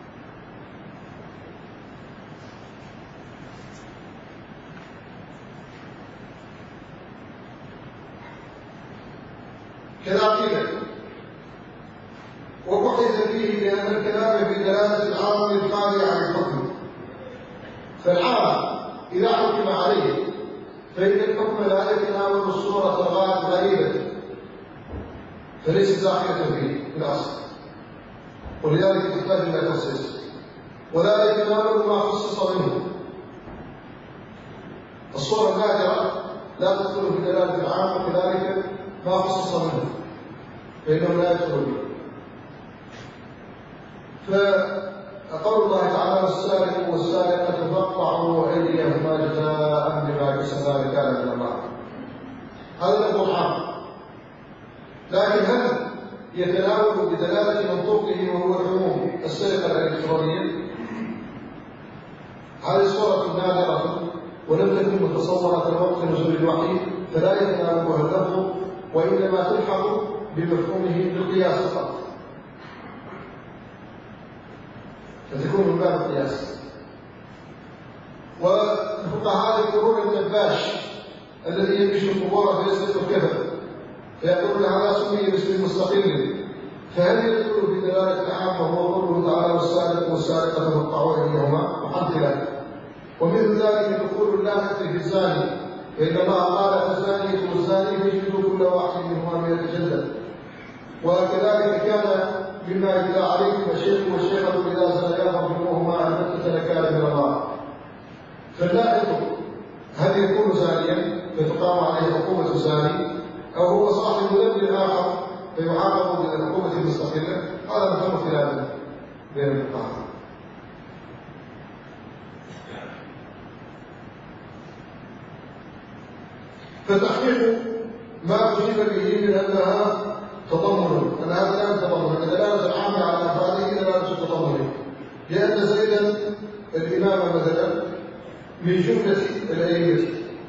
كالعقيدة وبحث فيه لأن الكلام في دلالة العام الخالي عن الحكم، فالعام إذا حكم عليه فإن الحكم لا يتناول الصورة الغريبة فليس داخلة فيه في الأصل، ولذلك تحتاج إلى تخصيص، ولا يتناول ما خصص منه. الصورة النادرة لا تدخل في دلالة العام، وكذلك ما خصص منه فإنه لا يدخل به. فقول الله تعالى: والسارق والسارقة فاقطعوا أيديهما جزاء بما كسبا نكالا من الله. هذا لفظ عام، لكن هل يتناول بدلالة منطوقه وهو العموم السرقة الإلكترونية؟ هذه صورة نادرة ولم تكن متصورة وقت نزول الوحي، فلا يتناولها اللفظ، وإنما تلحق بمفهومه بالقياس فقط، فتكون من باب القياس. والفقهاء يذكرون النباش الذي ينبش القبور فيسلك الكفن، فيقول هذا سمي باسم مستقل، فهل يدخل في دلالة العام وهو قوله تعالى: والسارق والسارقة فاقطعوا أيديهما؟ وحد خلاف. ومثل ذلك دخول اللعنة في الزاني، فإن الله قال: فالزانية والزاني فاجلدوا كل واحد منهما مئة جلدة. وكذلك كان مما يتلى عليكم الشيخ والشيخة إذا زنيا فارجموهما البتة نكالا من الله. فاللاحق هل يكون زانيا فتقام عليه عقوبة الزاني، أو هو صاحب ذنب آخر فيعاقب بالعقوبة المستقلة؟ هذا محل خلاف بين الفقهاء. فتحقيق ما أجيب به من أنها تضمن، أن هذا لا تضمن، أن دلالة العامة على أفعاله دلالة التضمن، لأن زيدا الإمام مثلا من جملة الأئمة،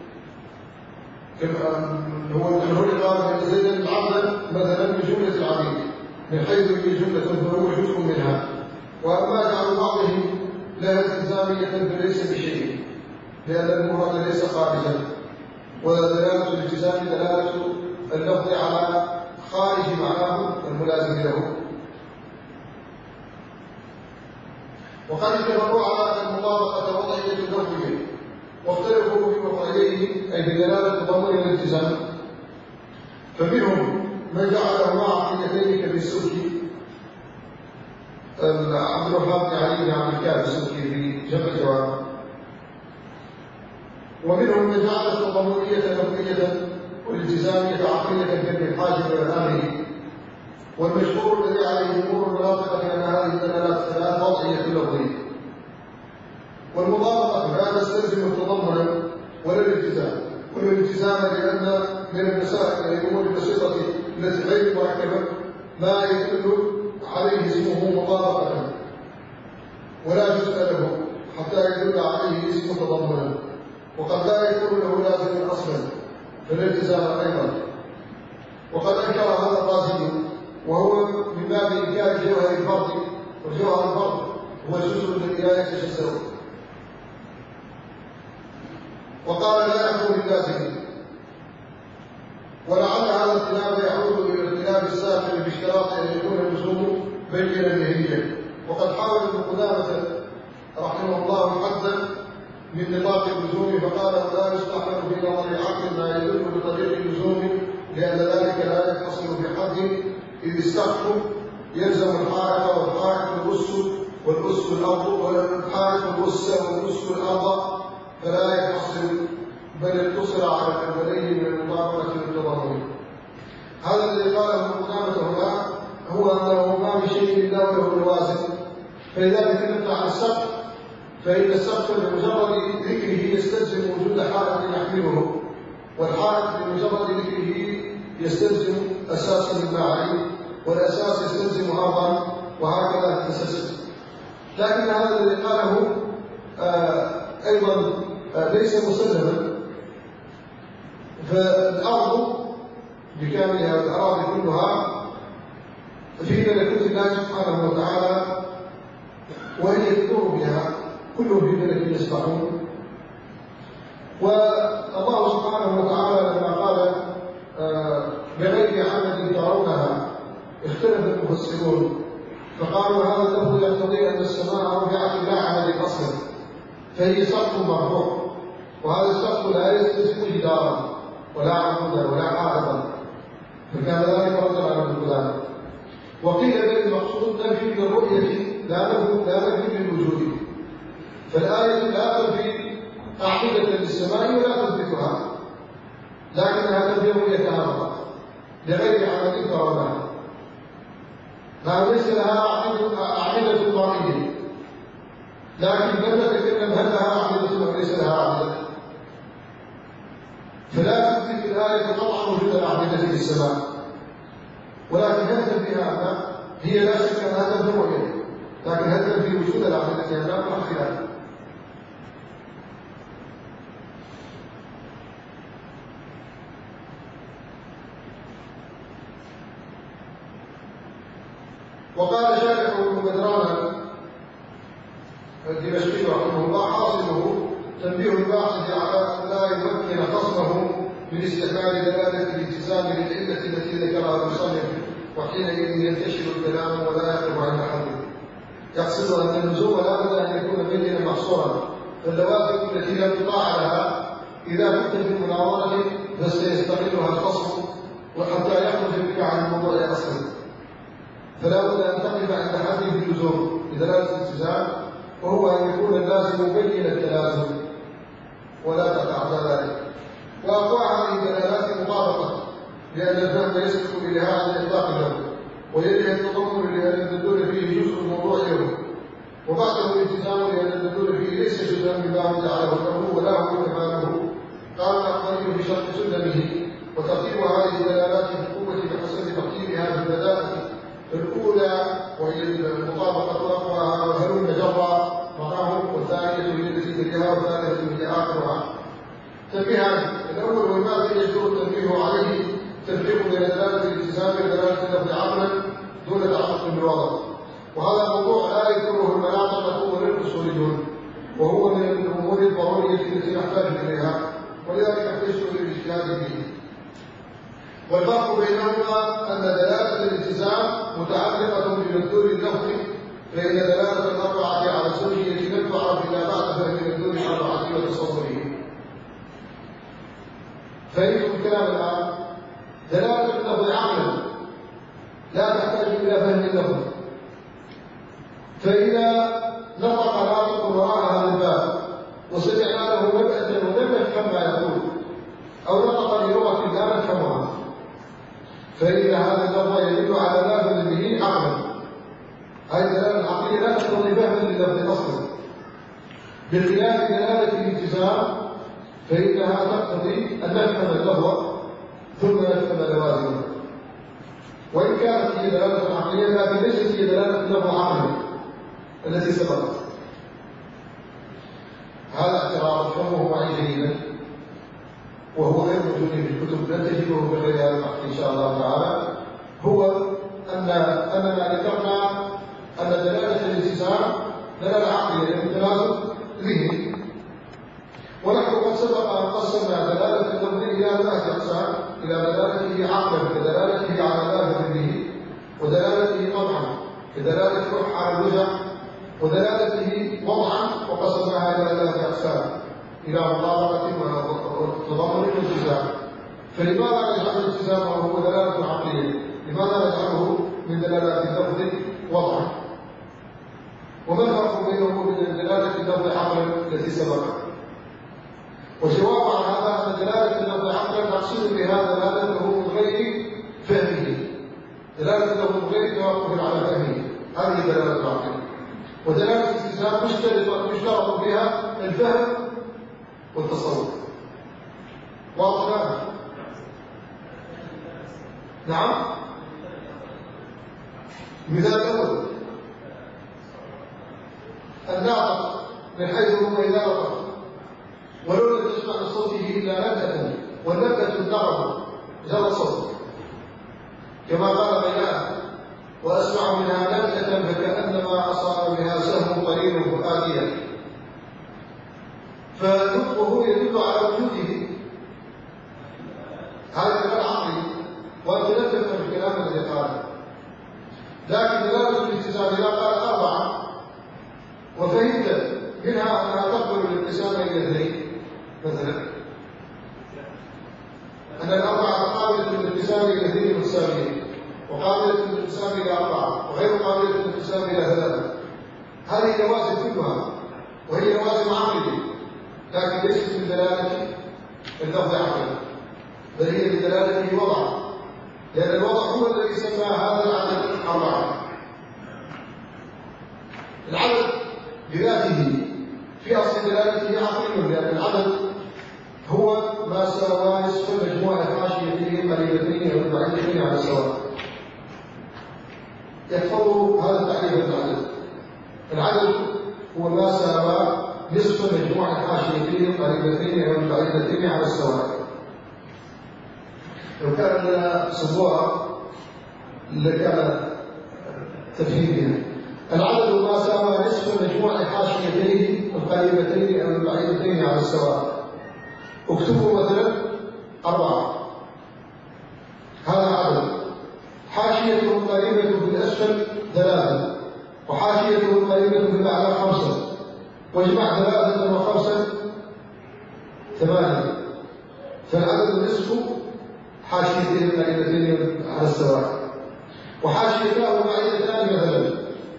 هو الجمهور قال أن زيدا العبد مثلا من جملة العبيد، من حيث هي جملة فهو جزء منها، وأما جعل بعضهم لها التزامية فليس بشيء، لأن المراد ليس خارجا، ودلالة الالتزام دلالة اللفظ على خارج معناه الملازم له. وقد اتفقوا على المطابقة وضعية اللفظية، واختلفوا في مفعوليه أي بدلالة تضمن الالتزام، فمنهم من جعله مع عقيدتين كبالسلكي، عبد الوهاب بن علي بن عبد الكافي السلكي في جمع الجواب، ومنهم من جعل التضمنية لفظية والالتزامية عقيدة كابن الحاجب والآمري. والمشهور الذي عليه جمهور المناطق بأن هذه الدلالات ثلاث وضعية لفظية، والمطابقة لا تستلزم التضمن ولا الالتزام، والالتزام لأن من المسائل الأمور البسيطة التي غير مركبة ما يدل عليه اسمه مطابقة ولا جزء له حتى يدل عليه اسم تضمنا، وقد لا يكون له لازم أصلا فالالتزام أيضا. وقد أنكر هذا الرازي، وهو من باب إنكار جوهر الفرد، وجوهر الفرد هو جزء الذي لا يتجزأ، وقال لا يكون اللازم. ولعل هذا الخلاف يعود إلى الخلاف السابق باشتراط أن يكون اللزوم بينا للهدية. وقد حاول ابن قدامة رحمه الله الحد من نطاق اللزوم، فقال: لا يستحمل في نظر العقل ما يدل بطريق اللزوم، لأن ذلك لا يتصل بحد، إذ السقف يلزم الحائط والحائط الأس والأس الأرض، والحائط الأس والأس الأرض، فلا يتصل، بل اقتصر على الأولين من المطابقة والتضمن. هذا الذي قاله ابن قدامة هنا هو أنه ما من شيء إلا وله لوازم. فإذا تكلمت عن السقف فإن السقف بمجرد ذكره يستلزم وجود حائط يحمله، والحائط بمجرد ذكره يستلزم أساس للمعاني، والأساس يستلزم أرضا وهكذا تتسلسل. لكن هذا الذي قاله آه أيضا آه ليس مسلما، فالأرض بكاملها والأراضي كلها في ملكوت الله سبحانه وتعالى، وإن يكفروا بها كلهم في ملك يسبحون. والله سبحانه وتعالى لما قال آه بغير عمد ترونها اختلف المفسرون، فقالوا هذا اللفظ يقتضي أن السماء رفعت لا عمد أصلا، فهي سقف مرفوع، وهذا السقف لا يستلزم جدارا ولا عمودا ولا حائطا، فكان ذلك رجل على الكلام. وقيل بل المقصود نفي للرؤية لا نفي للوجود، فالآية لا تنفي أعمدة للسماء ولا تثبتها، لكنها تنفي رؤيتها فقط لغير عمد ترونها، ما ليس لها أعمدة ضريبة، لكن لم نتكلم هل لها أعمدة أو ليس لها أعمدة، فلا تثبت الآية قطعا وجود الأعمدة في السماء، ولكن هل تنفيها أم لا؟ هي لا شك أنها تنفي رؤيتها، لكن هل تنفي وجود الأعمدة أم لا؟ مع خلاف. وقال شارح ابن بدران الدمشقي رحمه الله حاصله تنبيه الباحث على ان لا يمكن خصمه من استكمال دلاله الالتزام للعله التي ذكرها المصنف، وحينئذ ينتشر الكلام ولا يقف عند حده. يقصد ان اللزوم لا بد ان يكون بينا محصورا، فاللوازم التي لا تطاع لها اذا كنت في مناظره فسيستغلها الخصم وحتى يخرج بك عن الموضوع اصلا، فلا بد ان تقف عند حد في اللزوم بدلاله الالتزام، وهو ان يكون اللازم مبين التلازم ولا تقع على ذلك. واقوى هذه الدلالات مطابقه، لان الفهم يسلك الى الاطلاق له، ويلي التضمن لان الدلول فيه جزء الموضوع له، وبعده الالتزام لان الدلول فيه ليس جزءا مما هو جعله له ولا هو كماله. قال الاخضري في شرط سلمه: وترتيب هذه الدلالات في القوه بحسب ترتيبها بالبداءه الأولى وهي المطابقة أقواها والهلم جرى معه، والثانية هي التي تليها والثالثة هي آخرها. تنبيهان: الأول وما يجدر التنبيه عليه تفريق بين دلالة الالتزام ودلالة اللفظ عقلا دون تعقق بالوضع، وهذا الموضوع لا يذكره المناطق ولا الأصوليون، وهو من الأمور الضرورية التي نحتاج إليها، ولذلك نحتاج للاجتهاد فيه. والفرق بينهما أن دلالة الالتزام متعلقة بمدلول اللفظ، فإن دلالة الأربعة على الزوجية لم تعرف إلا بعد فهم مدلول الأربعة وتصوره. فهمتم الكلام الآن؟ دلالة اللفظ عقلا لا تحتاج إلى فهم اللفظ، فإذا نطق ناطق وراء هذا الباب وسمعنا له مبأة ولم يفهم ما يقول، أو نطق بلغة لا نفهمها، فإن هذا اللفظ يدل على لافظ به عقلا. هذه الدلالة العقلية لا تقتضي فهما لللفظ أصلا، بخلاف دلالة الالتزام فإنها تقتضي أن نفهم اللفظ ثم نفهم لوازمه، وإن كانت هي دلالة عقلية لكن ليست هي دلالة اللفظ عقلا التي سبقت. هذا اعتراض فهمه معي جيدا، وهو غير موجود في الكتب، لا تجده بغير هذا البحث ان شاء الله تعالى. هو ان اننا ذكرنا ان دلاله الالتزام دلاله عقليه للتلازم ذهني، ونحن قد سبق ان قسمنا دلاله اللفظ الى ثلاثه اقسام: الى دلالته عقلا كدلالته على لافظ به، ودلالته طبعا كدلاله روح على الوجع، ودلالته وضعا وقسمناها الى ثلاثه اقسام: الى مطابقه وتضمن والالتزام. فلماذا نجعل الالتزام وهو دلاله عقليه؟ لماذا نجعله من دلالات اللفظ وضعا؟ وما الفرق بينه وبين دلاله اللفظ عقلا التي سبقت؟ وجواب على هذا ان دلاله اللفظ عقلا مقصود بها دلالته من غير فهمه، دلالته من غير توقف على فهمه، هذه دلاله العقل. ودلاله الالتزام مشترط بها الفهم والتصور. واضح؟ نعم. المثال الأول الناطق من حيث هو إذا نطق ولو لم تسمع لصوته إلا نبتة والنبتة النغم جرى صوت كما قال غيلان وأسمع منها نبتة فكأنما أصاب بها سهم قريب آتيا. فنطقه يدل على وجوده، هذا كلام عقلي وأنت لا تفهم الكلام الذي قاله، لكن دلالة الالتزام إذا قال أربعة وفهمت منها أنها تقبل الابتسام إلى اثنين مثلا، أن الأربعة قابلة للابتسام إلى اثنين متساويين وقابلة للابتسام إلى أربعة وغير قابلة للابتسام إلى ثلاثة. هذه نوازل كلها وهي نوازل عقلية لكن ليست من دلالة اللفظ عقلا، بل هي من دلالته وضعا، لأن الوضع هو الذي سمى هذا العدد أربعة. العدد بذاته في أصل دلالته عقلي، لأن العدد هو ما ساوى نصف مجموع الحاشيتين قريبتين أو بعيدتين على السواء. يحفظوا هذا التعريف العدد. العدد هو ما ساوى نصف مجموع الحاشيتين قريبتين أو بعيدتين على السواء. لو كان لنا صبوره لكان تفهيمها. العدد ما ساوى نصف مجموع الحاشيتين القريبتين أو البعيدتين على السواء. اكتبوا مثلا أربعة، هذا عدد حاشيته القريبة بالأسفل ثلاثة وحاشيته القريبة بالأعلى خمسة، واجمع ثلاثة وخمسة ثمانية، فالعدد نصف حاشيتين القريبتين على السواء. وحاشيتاه بعيدتان مثلا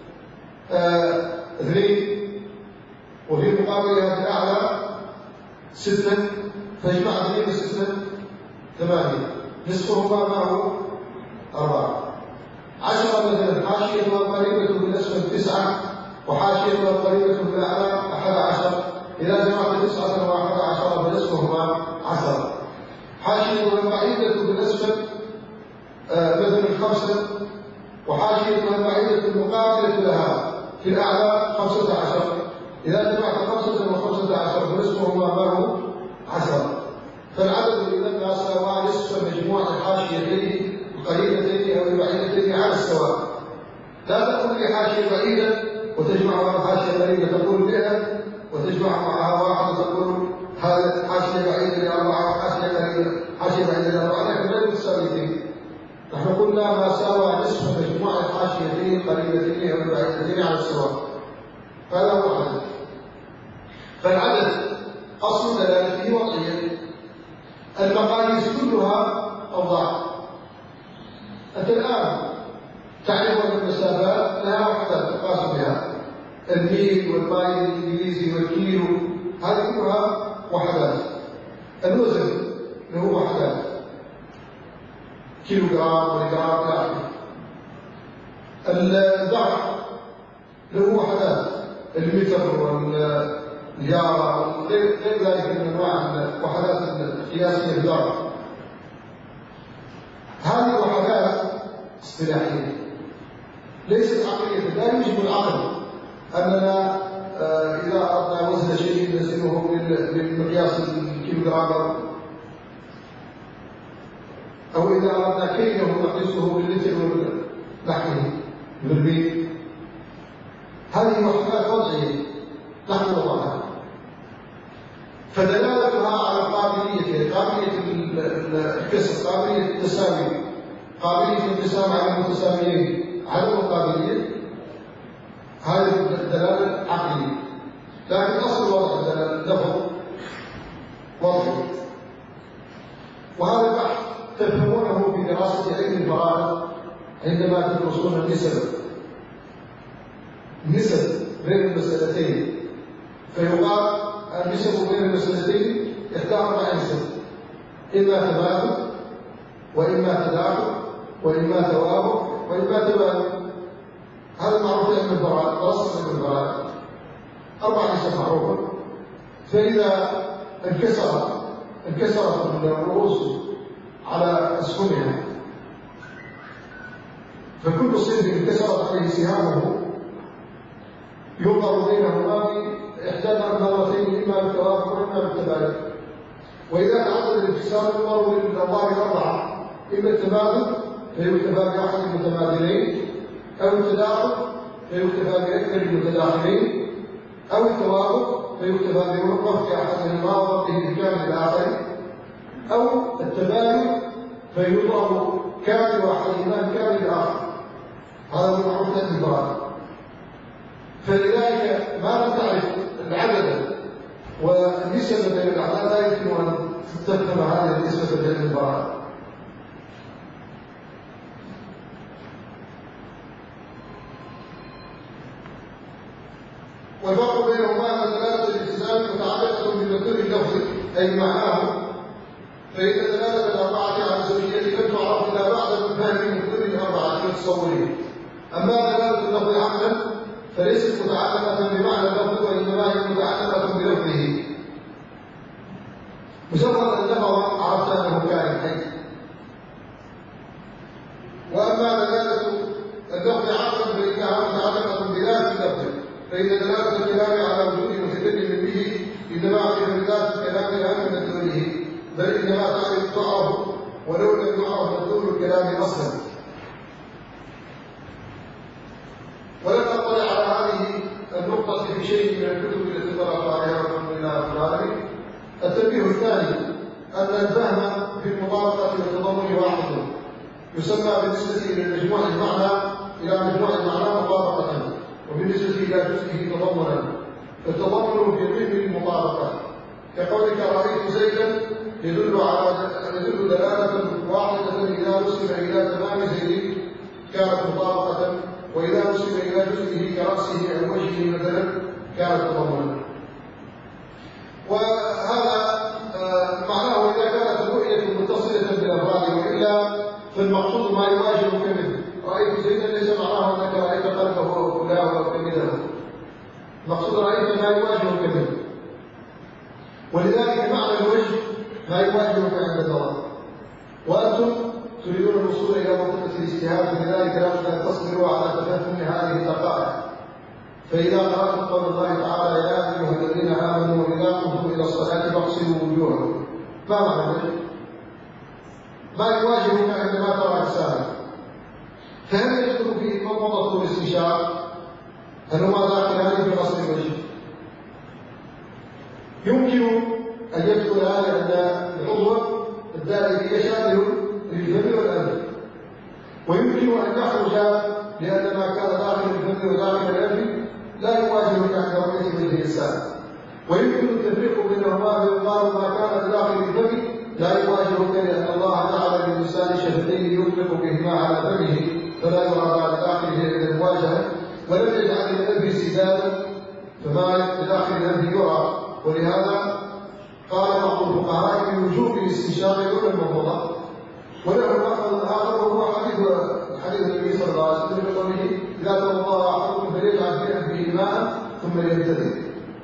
اثنين آه وفي مقابلها الأعلى ستة، فاجمع اثنين وستة ثمانية، نصفهما ما هو أربعة. عشرة مثلا حاشيتها قريبة بالأسفل تسعة وحاشيتها قريبة بالأعلى أحد عشر، إذا جمعت تسعة وأحد عشر فنصفهما عشرة. حاشيتها بعيدة بالأسفل آه مثلا خمسة وحاشيتها بعيدة المقابلة لها في الأعلى خمسة عشر، إذا جمعت خمسة وخمسة عشر فنصفهما ما هو عشرة. فالعدد إذا ما ساوى نصف مجموع الحاشيتين القريبتين أو البعيدتين على السواء. لا تقول لي حاشية بعيدة وتجمع معها حاشية قريبة تقول بها وتجمع معها واحد وتقول هذا حاشية بعيدة لأربعة وحاشية قريبة حاشية بعيدة لأربعة، لكن غير متساويتين. نحن قلنا ما ساوى نصف مجموع الحاشيتين القريبتين أو البعيدتين على السواء، هذا هو العدد. فالعدد أصل دلالته وضعية. المقاييس كلها أوضاع. أنت الآن تعرف أن المسافات لها وحدات تقاس بها، الميل والمايل الإنجليزي والكيلو، هذه كلها وحدات. الوزن له وحدات، كيلو جرام والجرام لا. الضعف له وحدات، المتر واليارة غير ذلك من انواع الوحدات القياسيه للضعف. هذه وحدات اصطلاحيه ليست عقليه، لا يوجب العقل اننا اذا اردنا وزن شيء نزنه بالمقياس الكيلوغرام، او اذا اردنا كيله نقيسه باللتر ونحوه بالميل. هذه وحدات وضعيه نحن وضعها، فدلالتها على قابلية قابلية الكسر، قابلية التساوي، قابلية الانقسام على المتساويين، عدم القابلية، هذه الدلالة عقلية. لكن أصل وضع الدلالة لفظ وضعي، وهذا البحث تفهمونه في دراسة علم الفرائض عندما تدرسون النسب النسب بين المسألتين، فيقال النسب بين المسألتين إحدى أربع نسب، إما تبادل وإما تداخل وإما توافق وإما تبادل. هذا معروف في علم الفرائض، دراسة علم الفرائض أربع نسب معروفة. فإذا انكسرت انكسرت الرؤوس على أسهمها فكل صنف انكسرت عليه سهامه ينظر بينهما إحدى مرتين إما بالتوافق وإما بالتبادل. وإذا تعدد الانكسار ينظر للأضرار الأربعة، إما التبادل فيكتفى بأحد المتبادلين، أو التداخل فيكتفى بأكثر المتداخلين، أو التوافق فيكتفى برفع أحدهما وضبطه بكامل الآخر، أو التباين فيضرب كامل أحدهما بكامل الآخر. هذا هو معروف الانفراد. فلذلك ما لم تعرف العدد والنسبة بين الأعداد لا يمكن أن تستخدم هذه النسبة بين الانفراد. والفرق بينهما أن دلالة الالتزام متعلقة بالمدلول اللفظي أي معناه، فإن دلالة الأربعة على الزوجية لم تعرف إلا بعد فهم مدلول الأربعة وتصوره. أما دلالة اللفظ عقلا فليست متعلقة بمعنى اللفظ وإنما هي متعلقة بلفظه. مجرد أن اللفظ عرفت أنه كائن حي. وأما دلالة اللفظ عقلا فإنها متعلقة بذات اللفظ، فإن دلالة الكلام على وجود متكلم به إنما عرف بذات الكلام لا من مدلوله، بل إنما تعرف تعرف ولو لم يعرف مدلول الكلام أصلا. ولم أطلع على هذه النقطة في شيء من الكتب التي طلعت عليها والحمد لله رب العالمين. التنبيه الثاني أن الفهم في المطابقة والتضمن واحد، يسمى بالنسبة إلى مجموع المعنى إلى مجموع المعنى مطابقة، وبالنسبة إلى جزئه تضمنا. فالتضمن في علم المطابقة كقولك رأيت زيدا يدل على يدل دلالة واحدة إذا نسب إلى تمام زيد كانت مطابقة، وإذا نسب إلى جزئه كرأسه أو وجهه مثلا كانت تضمنا. وهذا معناه إذا كانت الرؤية متصلة بالأفراد، وإلا فالمقصود ما يواجه كمثل رأيت زيدا ليس معناه أنك رأيت قلبه أو كلاه أو كمثله، المقصود رأيت ما يواجه كمثل. ولذلك معنى الوجه ما يواجهك عند النظر، وأنتم تريدون الوصول إلى منطقة الاجتهاد، فلذلك لابد أن تصبروا على تفهم هذه الدقائق. فإذا قرأتم قول الله تعالى يا أيها الذين آمنوا إذا قمتم إلى الصلاة فاغسلوا وجوهكم، ما معنى ذلك؟ ما يواجهك عندما ترى إنسانا، فهل يدخل فيه مضمضة والاستنشاق؟ هل هما داخلان في غسل الوجه؟ يمكن أن يدخل هذا عند العضو الداخلي شامل للفم والأنف، ويمكن أن يخرج لأن ما كان داخل الفم وداخل الأنف لا يواجهك عند رؤية وجه الإنسان، ويمكن التفريق بينهما فيقال ما كان داخل الفم لا يواجهك لأن الله جعل للإنسان شفتين يطلق بهما على فمه فلا يرى بعد داخله إلا المواجهة، ولم يجعل الأنف سدادا فما بداخل الأنف يرى. ولهذا قال بعض الفقهاء بوجوب الاستنشاق دون المضمضة. وله مأخذ آخر وهو حديث حديث النبي صلى الله عليه وسلم بقوله إذا توضأ أحدكم فليجعل في أنفه ماء ثم ليبتدئ.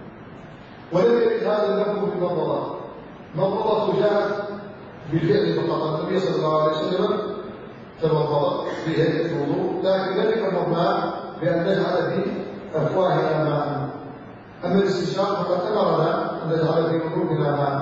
ولم يرد هذا اللفظ بالمضمضة، المضمضة جاءت بالفعل فقط. النبي صلى الله عليه وسلم تمضمض في هيئة الوضوء، لكن لم يأمر ماء بأن نجعل في أفواهنا ماء. أما الاستنشاق فقد أمرنا أن نجعل في قلوبنا ماء.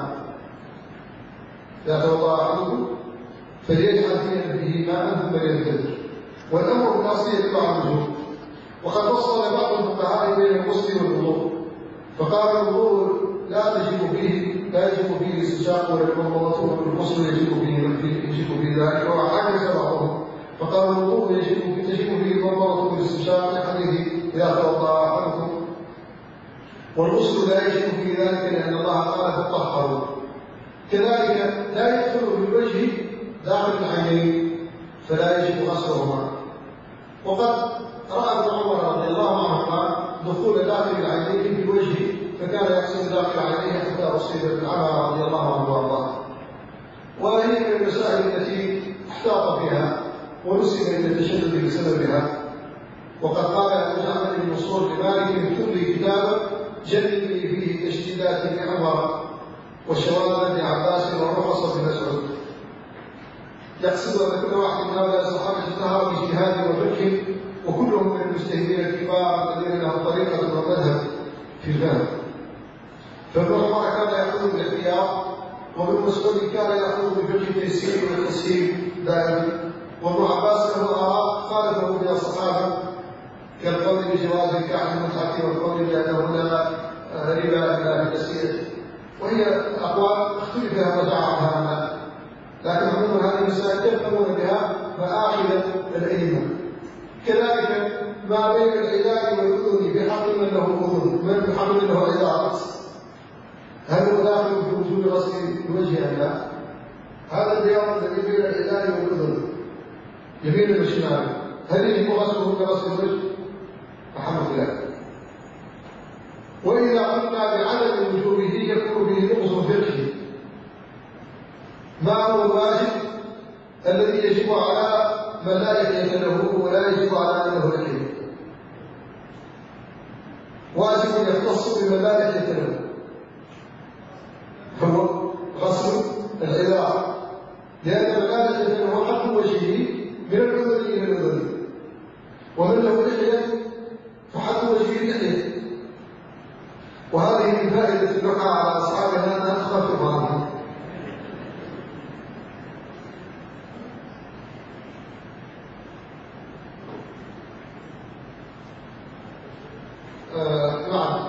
إذا توضأ أحدكم فليجعل في أنفه ماء ثم ليبتدئ، والأمر الأصلي يدل على الوجوب. وقد فصل بعض الفقهاء بين الغسل والوضوء، فقال الوضوء لا تجب فيه لا يجب فيه الاستنشاق ولا المضمضة، والغسل يجب فيه يجب فيه ذلك، وعكس بعضهم فقال الوضوء يجب تجب فيه المضمضة والاستنشاق لحديث إذا توضأ أحدكم، والغسل لا يجب فيه ذلك لأن الله قال تطهروا. كذلك لا يدخل بالوجه داخل العينين فلا يجب غسلهما. وقد رأى ابن عمر رضي الله عنهما دخول داخل العينين في الوجه فكان يغسل داخل عينيه حتى أصيب بالعمى رضي الله عنه وارضاه. وهي من المسائل التي احتاط فيها ونسب إلى التشدد بسببها. وقد قال أبو جعفر بن منصور لمالك اكتب لي كتابا جلد لي فيه تشديدات ابن عمر وشواذ ابن عباس والرخص بن مسعود. يقصد أن كل واحد من هؤلاء الصحابة اشتهر باجتهاد وفقه، وكلهم من المجتهدين الكبار الذين لهم طريقة ومذهب في الفهم. فابن عمر كان يأخذ بالاحتياط، وابن مسعود كان يأخذ بفقه التيسير والتسهيل دائما، وابن عباس له آراء خالفه من الصحابة كالقول بجواز الكعب المتعة والقول بأنه لا ربا إلا في التسير، وهي أقوال اختلف فيها وتعارضها الناس، لكن عموم هذه المسائل يفهمون بها مآخذ الأئمة. كذلك ما بين العلاج والأذن بحق من له أذن من بحق من له علاج، هل هو داخل في وجود رأس الوجه أم لا؟ هذا الرياض الذي بين العلاج والأذن يمين وشمال، هل يجب غسله كرأس الوجه؟ محمد الله. وإذا قلنا بعدم وجوبه يكون به نقص فقهي. ما هو الواجب الذي يجب على من لا لحية له ولا يجب على من له لحية؟ واجب يختص بمن لا لحية له هو غسل العذار، لأن من لا لحية له حق وجهه من الأذن إلى الأذن، ومن له لحية فحق وجهه اللحية. وهذه من فائدة اللحى على أصحابها أنها تخفف عنهم. آه نعم.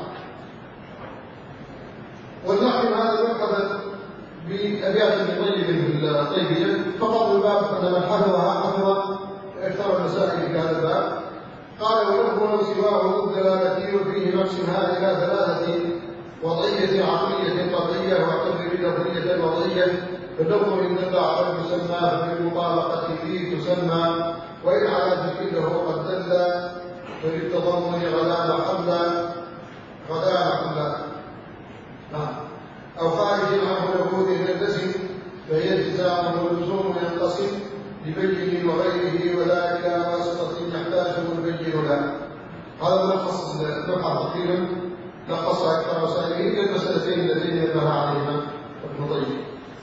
ونحن هذا المركبة بأبيات طيبة في الطيبية، فقط الباب أن من حفظها حفظ أكثر المسائل في هذا الباب. قال ولفظ سواه الدلالة وفيه نقسمها إلى ثلاثة: وضعية عقلية طبيعية واعتبر بلفظية وضعية. فاللفظ إن دل على المسمى بالمطابقة فيه تسمى، وإن على ذكره قد دل فبالتضمن غدا محلا غدا محلا. نعم. أو خارج عنه الوجود يلتزم فهي التزام واللزوم ينقسم ببين وغيره، ولا إلى واسطة يحتاجه البين له. هذا ملخص اللوحة تقريبا، لخص أكثر مسائله إلى المسألتين اللتين نبه عليهما ابن طيب.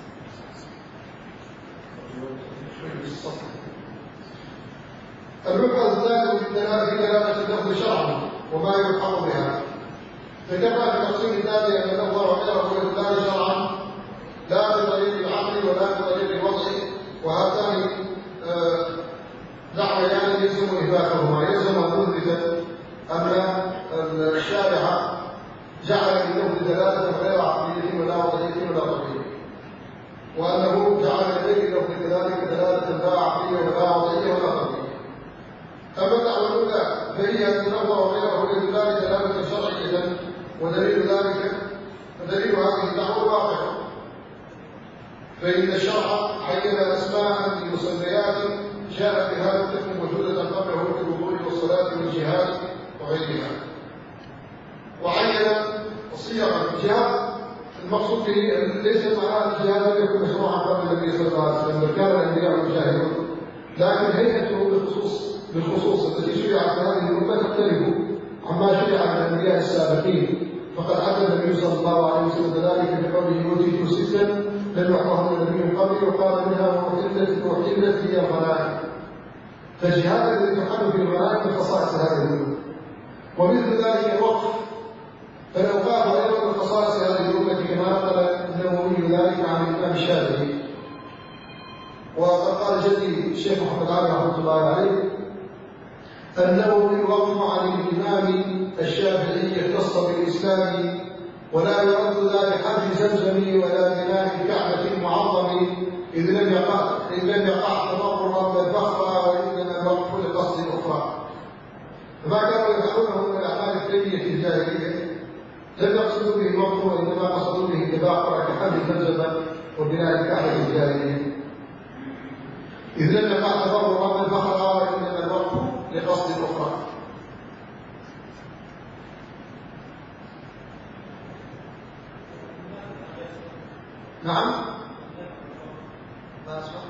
اللوحة الثالثة في دلالة اللفظ شرعا وما يلحق بها. ذكرنا في التقسيم الثاني أن اللفظ وغيره يدلان شرعا لا بطريق العقل ولا بطريق الوضع، وهاتان دعويان يلزم إثباتهما. يلزم أن نثبت أن الشارع جعل لللفظ دلالة غير عقلية ولا وضعية ولا طبيعية، وأنه جعل إليه اللفظ كذلك دلالة لا عقلية ولا وضعية ولا طبيعية. أما الدعوة الأولى فهي أن اللفظ وغيره يدلان دلالة شرعية، ودليل ذلك فدليل هذه الدعوة واقع، فإن الشرع حين أسماء لمسميات جاء بهذا التكن موجودة قبله في الوضوء والصلاة والجهاد وغيرها، وعين صيغ الجهاد. المقصود به ليس معناه الجهاد لم يكن مشروعا قبل النبي صلى الله عليه وسلم، بل كان الأنبياء يجاهدون، لكن هيئته بالخصوص بالخصوص التي شرعت في هذه الأمة تختلف عما شرع من الأنبياء السابقين. فقد حدد النبي صلى الله عليه وسلم ذلك بقوله أوتيت ستا لم يعطهن نبي قبلي، وقال منها وأحلت وأحلت هي الغنائم. فالجهاد الذي يحل في الغنائم من خصائص هذه الأمة. ومثل ذلك الوقف، فالأوقاف أيضا من خصائص هذه الأمة كما نقل النووي ذلك عن الإمام الشافعي. وقد قال جدي الشيخ محمد علي رحمه الله عليه: النووي وقف عن الإمام الشافعي يختص بالإسلام، ولا يرد ذا لحرف زمزم ولا بناء الكعبة المعظم، إذ لم يقع إذ لم يقع تضررا بل فخرا، وإنما الوقف لقصد أخرى. فما كانوا يفعلونه من الأعمال الطيبة في الجاهلية لم يقصدوا به الوقف، وإنما قصدوا به التباقر كحمل زمزم وبناء الكعبة في الجاهلية، إذ لم يقع تضررا بل فخرا، وإنما الوقف لقصد أخرى. نعم. ما أسمع.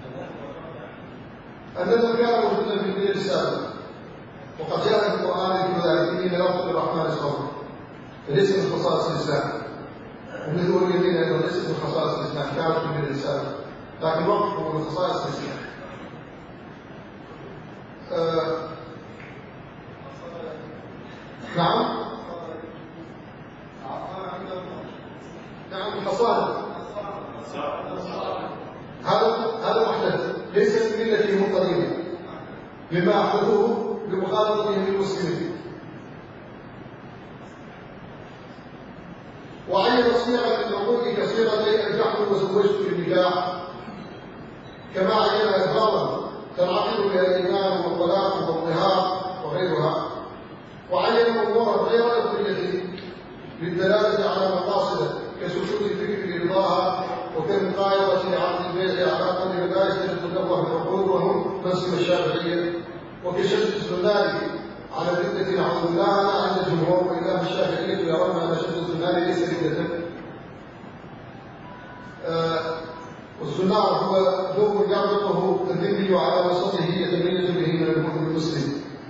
النذر كان موجودا في الدين السابق، وقد جاء في القرآن في ذلك: إن يغفر الرحمن صوما، فليس من خصائص الإسلام. ومثل اليمين أيضا ليس من خصائص الإسلام، كانت في الدين السابق. لكن الوقف هو من خصائص الإسلام. آه نعم نعم الحصانة هذا هذا محدث ليس من ملته قديما بما أحدثوه بمخالطتهم للمسلمين. وعين صيغة العقود كصيغتي أنجحت وزوجت بالنكاح، كما عين ألفاظا تنعقد بها الإيمان والطلاق والظهار وغيرها. وعين أمورا غير لفظية للدلالة على مقاصده كسكوت الفكر برضاها وكالمقايضة لعقد البيع على قدر لا يستجد النظر في العقود وهم منسب الشافعية، وكشد الزمان على ردة نعوذ بالله عند الجمهور، وإلا الشافعية يرون أن شد الزمان ليس ردة. آه والزنار هو ذوب يربطه الذمي على وسطه يتميز به من المؤمن المسلم.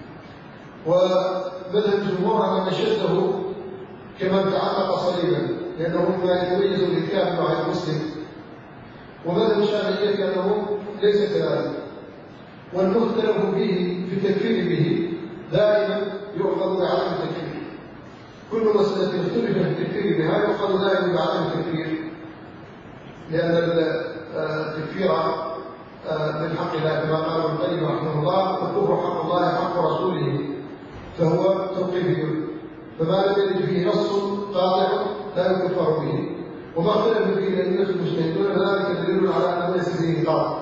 ومذهب الجمهور أن شده كمن تعلق صليبا لأنه مما يتميز بالكافر عن المسلم، ومذهب الشافعية أنه ليس كذلك. والمختلف فيه في التكفير به دائما يؤخذ بعدم التكفير. كل مسألة اختلف في التكفير بها يؤخذ دائما بعدم التكفير، لأن التكفير من حق الله كما قال ابن القيم رحمه الله: والكفر حق الله حق رسوله فهو توقيفي، فما لم يرد فيه نص قاطع لا يكفر به، وما اختلف فيه الأئمة المجتهدون ذلك دليل على أنه ليس فيه قاطع.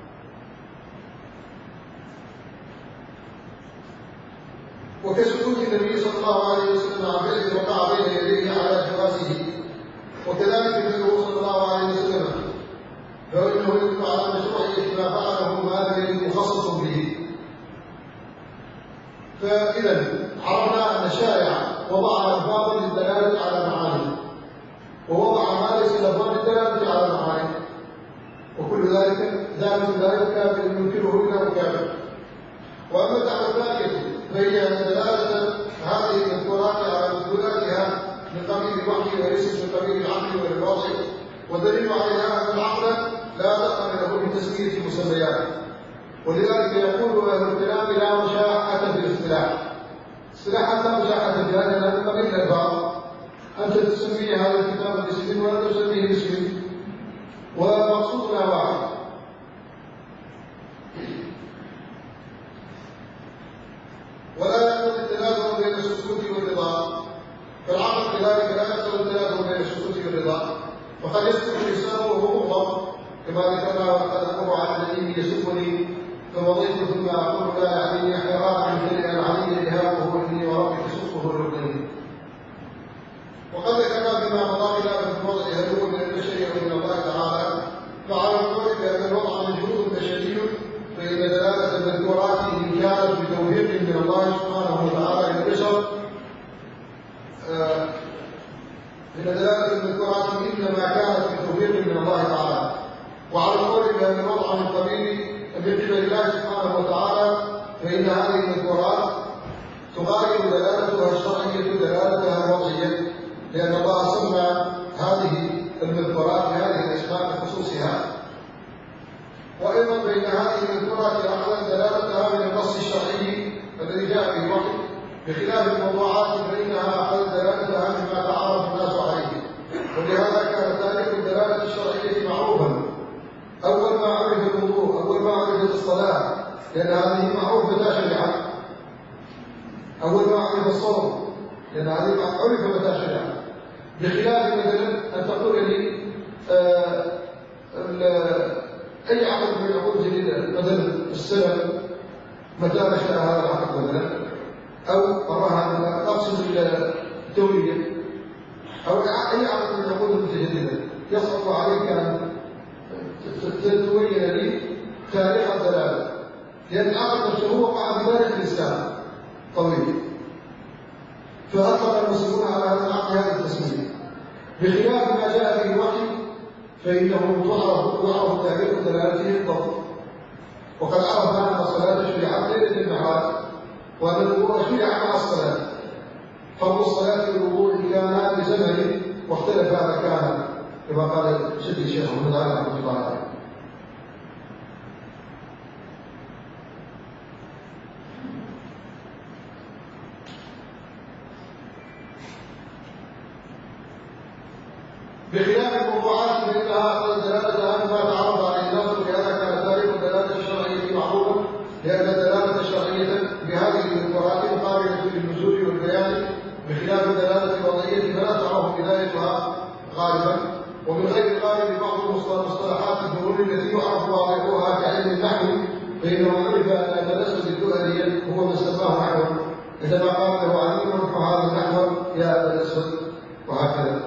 وكسكوت النبي صلى الله عليه وسلم عن فعل وقع بين يديه على جوازه، وكذلك فعله صلى الله عليه وسلم فإنه يدل على مشروعية ما فعله ما الذي مخصص به. فإذا عرفنا أن الشارع وضع ألفاظا للدلالة على معاني، ووضع ما ليس لفظا للدلالة على معاني، وكل ذلك ذلك لا يكافئ ينكره إلا مكافئ. وأما الدعوة الثانية فهي أن دلالة هذه المذكورات على مدلولاتها من قبيل الوحي وليس من قبيل العقل والوضع، والدليل عليها أن العقل لا دخل له بتسمية المسميات. ولذلك يقول أهل الكلام لا مشاحة في الاصطلاح. اصطلاحا لا مشاحة فيها لأنها من قبيل الألفاظ. أنت تسمي هذا الكتاب باسم ولا تسميه باسم، ومقصودنا واحد. ولا يحصل التلازم بين السكوت والرضا، فالعقل كذلك لا يحصل التلازم بين السكوت والرضا، وقد يسكت الإنسان وهو مغضب كما ذكرنا: وقد أمر على الذي يسبني فمضيت ثم أقول لا يعنيني حرام من كلمة العلي إهابه إني وربك سبه الركن. وقد ذكرنا بما مضى خلاف في وضع هدوء من البشر ومن الله تعالى، فعلى القول بأن الوضع مجهود بشري، فإن دلالة المذكورات إن كانت بتوفيق من الله سبحانه وتعالى للبشر إن دلالة المذكورات إنما كانت بتوفيق من الله تعالى. وعلى القول بأن الوضع من قبيل من قبل الله سبحانه وتعالى، فإن هذه المذكورات تغاير دلالتها الشرعية دلالتها الوضعية، لأن الله سمى هذه المذكورات بهذه الأسماء بخصوصها. وأيضا بين هذه المذكورات عقلا دلالتها من النص الشرعي الذي جاء به الوحي، بخلاف الموضوعات فإنها أقل دلالتها مما تعارف الناس عليه. ولهذا كانت ذلك الدلالة الشرعية معروفا. أول ما عرف الوضوء، أول ما عرفت الصلاة، لأن هذه معروفة شريعة. أول ما عرف الصوم، لأن هذه عرف متى شريعة. بخلاف مثلا أن تقول لي آه أي عقد من العقود الجديدة، مثلا السلم متى نشأ هذا العقد مثلا، أو الرهن، أقصد التولية، أو أي عقد من العقود المتجددة يصعب عليك أن تبين لي تاريخ الدلالة، لأن العقد نفسه وقع في تاريخ الإسلام طويل، فأطلق المسلمون على هذا العقد هذه التسمية. بخلاف ما جاء به الوحي فإنه تعرف تعرف تاريخ دلالته بالضبط. وقد عرفنا أن الصلاة شريعة ليلة المعراج، وأن الوضوء شريعة مع الصلاة. فرض الصلاة والوضوء كانا بزمن واختلفا مكانا، كما قال سيدي الشيخ محمد علي رحمه الله عليه. بخلاف الموضوعات فإنها أخذت دلالة أن ما تعرض عليه النص، لهذا كان ذلك الدلالة الشرعية معروفة، لأن الدلالة الشرعية بهذه المراتب قابلة للنزول والبيان، بخلاف الدلالة الوضعية فلا تعرف بدايتها غالبا. ومن غير قابل بعض المصطلحات الظهور التي يعرف واضحها كعلم النحو، فإنه عرف أن التنسب الدؤلي هو ما سماه نحوا، عندما قال له عليم هذا النحو يا أبا الأسود، وهكذا.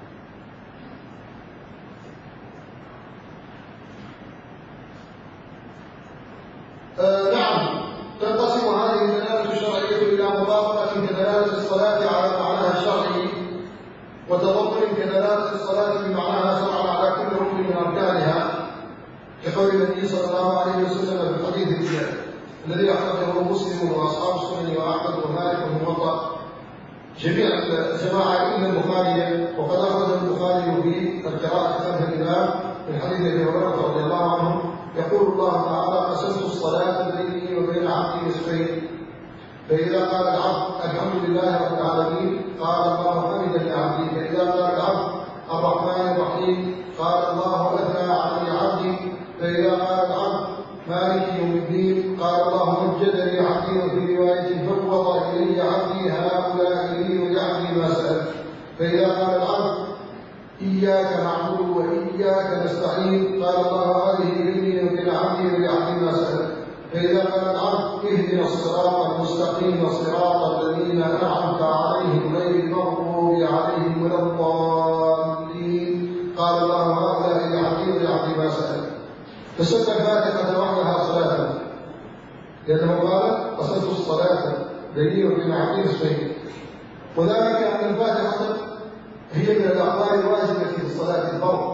آه نعم، تنقسم هذه الدلالة الشرعية إلى مطابقة كدلالة الصلاة على معناها الشرعي، وتضمن كدلالة الصلاة بمعناها شرعا على كل ركن من أركانها، كقول النبي صلى الله عليه وسلم في الحديث الذي أخرجه مسلم وأصحاب السنن وأحمد ومالك والموطأ جميع الجماعة إلا البخاري، وقد أخرج البخاري في القراءة خلف الإمام من حديث أبي هريرة رضي الله عنه يقول الله تعالى: قسمت الصلاة بيني وبين عبدي نصفين، فإذا قال العبد الحمد لله رب العالمين قال الله حمدني عبدي، فإذا قال العبد الرحمن الرحيم قال الله أثنى علي عبدي، فإذا قال العبد مالك يوم الدين قال الله مجدني عبدي، وفي رواية فوض إلي عبدي هؤلاء لي ولعبدي ما سأل، فإذا قال العبد إياك نعبد وإياك نستعين قال الله هذه بيني وبين عبدي ولعبدي ما سأل، فإذا قال العبد اهدنا الصراط المستقيم صراط الذين أنعمت عليهم غير المغضوب عليهم ولا الضالين قال الله هؤلاء لعبدي ولعبدي ما سأل. فسمى الفاتحة وحدها صلاة، لأنه قال قصدت الصلاة بيني وبين عبدي نصفين، وذلك أن الفاتحة هي من الأعضاء الواجبة في الصلاة الفرض،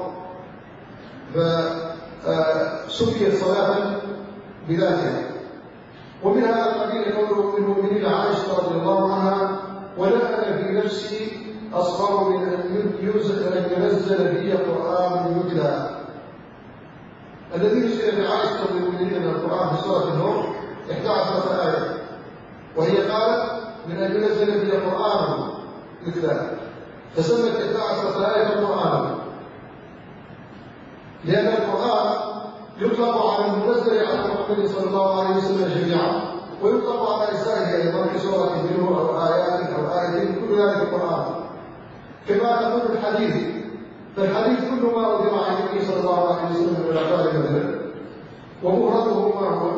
فسميت صلاة بذاتها. ومن هذا القبيل قول المؤمنين عائشة رضي الله عنها: ولا أنا في نفسي أصغر من أن ينزل بي قرآن يتلى. الذي يسأل عائشة رضي المؤمنين من القرآن في سورة النور إحدى عشرة آية، وهي قالت: من أن ينزل بي قرآن يتلى، فسمت إحدى عشرة آية القرآن، لأن القرآن يطلق على المنزل على محمد صلى الله عليه وسلم جميعا، ويطلق على أجزائه أيضا كسورة منه أو آيات أو آيتين، كل ذلك القرآن. كما تقول الحديث، فالحديث كل ما أوضع عن النبي صلى الله عليه وسلم من الأخبار مثلا، ومفرده ما هو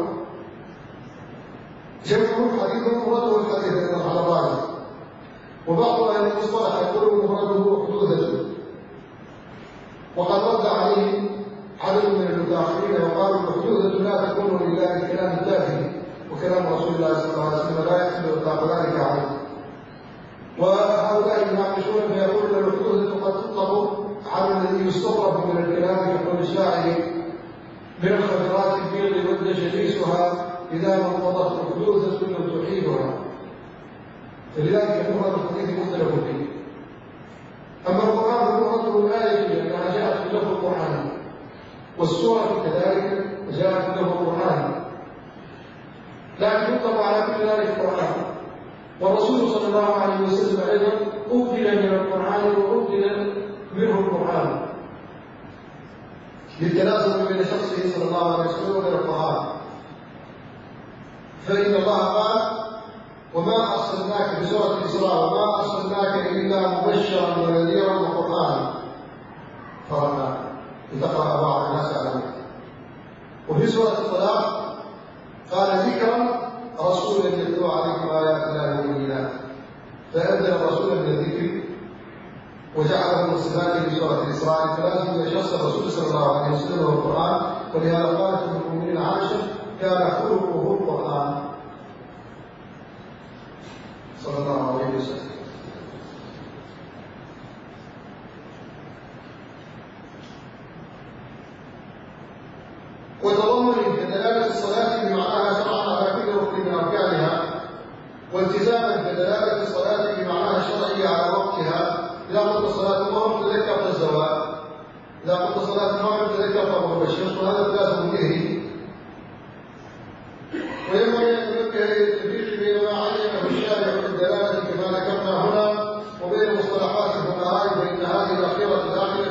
جمعه الحديث ومفرده الحديث أيضا على الراجح، وبعض أهل المصطلح يقول مفرده حدوثة، وقد رد عليه عدد من المتأخرين وقالوا الحدوثة لا تكون لله الكلام التافه، وكلام رسول الله صلى الله عليه وسلم لا يحمل إطلاق ذلك عليه. وهؤلاء يناقشون فيقول ان الحدوثة قد تطلق على الذي يستطرف من الكلام كقول الشاعر: من الخضرات البيض ود جليسها إذا ما انقضت الحدوثة لم تحيلها. فلذلك المراد الحديث مختلف فيه. أما القرآن فمرده الآية لأنها جاءت في لفظ القرآن، والسورة كذلك جاءت في لفظ القرآن، لكن يطلق على كل ذلك القرآن. والرسول صلى الله عليه وسلم أيضا أبدل من القرآن وأبدل منه القرآن للتلازم بين شخصه صلى الله عليه وسلم وبين القرآن. فإن الله قال: وما أرسلناك بسورة الإسراء وما أرسلناك إلا مبشرا ونذيرا وقرآنا فرقنا لتقرأ بعض الناس عليه. وفي سورة الطلاق قال: ذكرا رسولا يتلو عليكم آيات الله وبينات، فأبدل رسولا من الذكر وجعله من صفاته في سورة الإسراء، فلازم يشخص الرسول صلى الله عليه وسلم والقرآن. ولهذا قالت ام المؤمنين عائشة: كان خلقه القرآن صلى الله عليه وسلم. وتضمن كدلالة الصلاة بمعناها شرعا على كل ركن من أركانها، والتزاما كدلالة الصلاة بمعناها الشرعي على وقتها. إذا قلت صلاة المغرب تذكرت الزوال، إذا قلت صلاة المغرب تذكرت غروب الشمس، وهذا لازم به. وينبغي أن ينبه للتفريق بين ما علمه الشارع بالدلالة كما ذكرنا هنا وبين مصطلحات الفقهاء، فإن هذه الأخيرة داخلة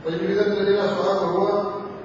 طيب إذا لدينا سؤال هو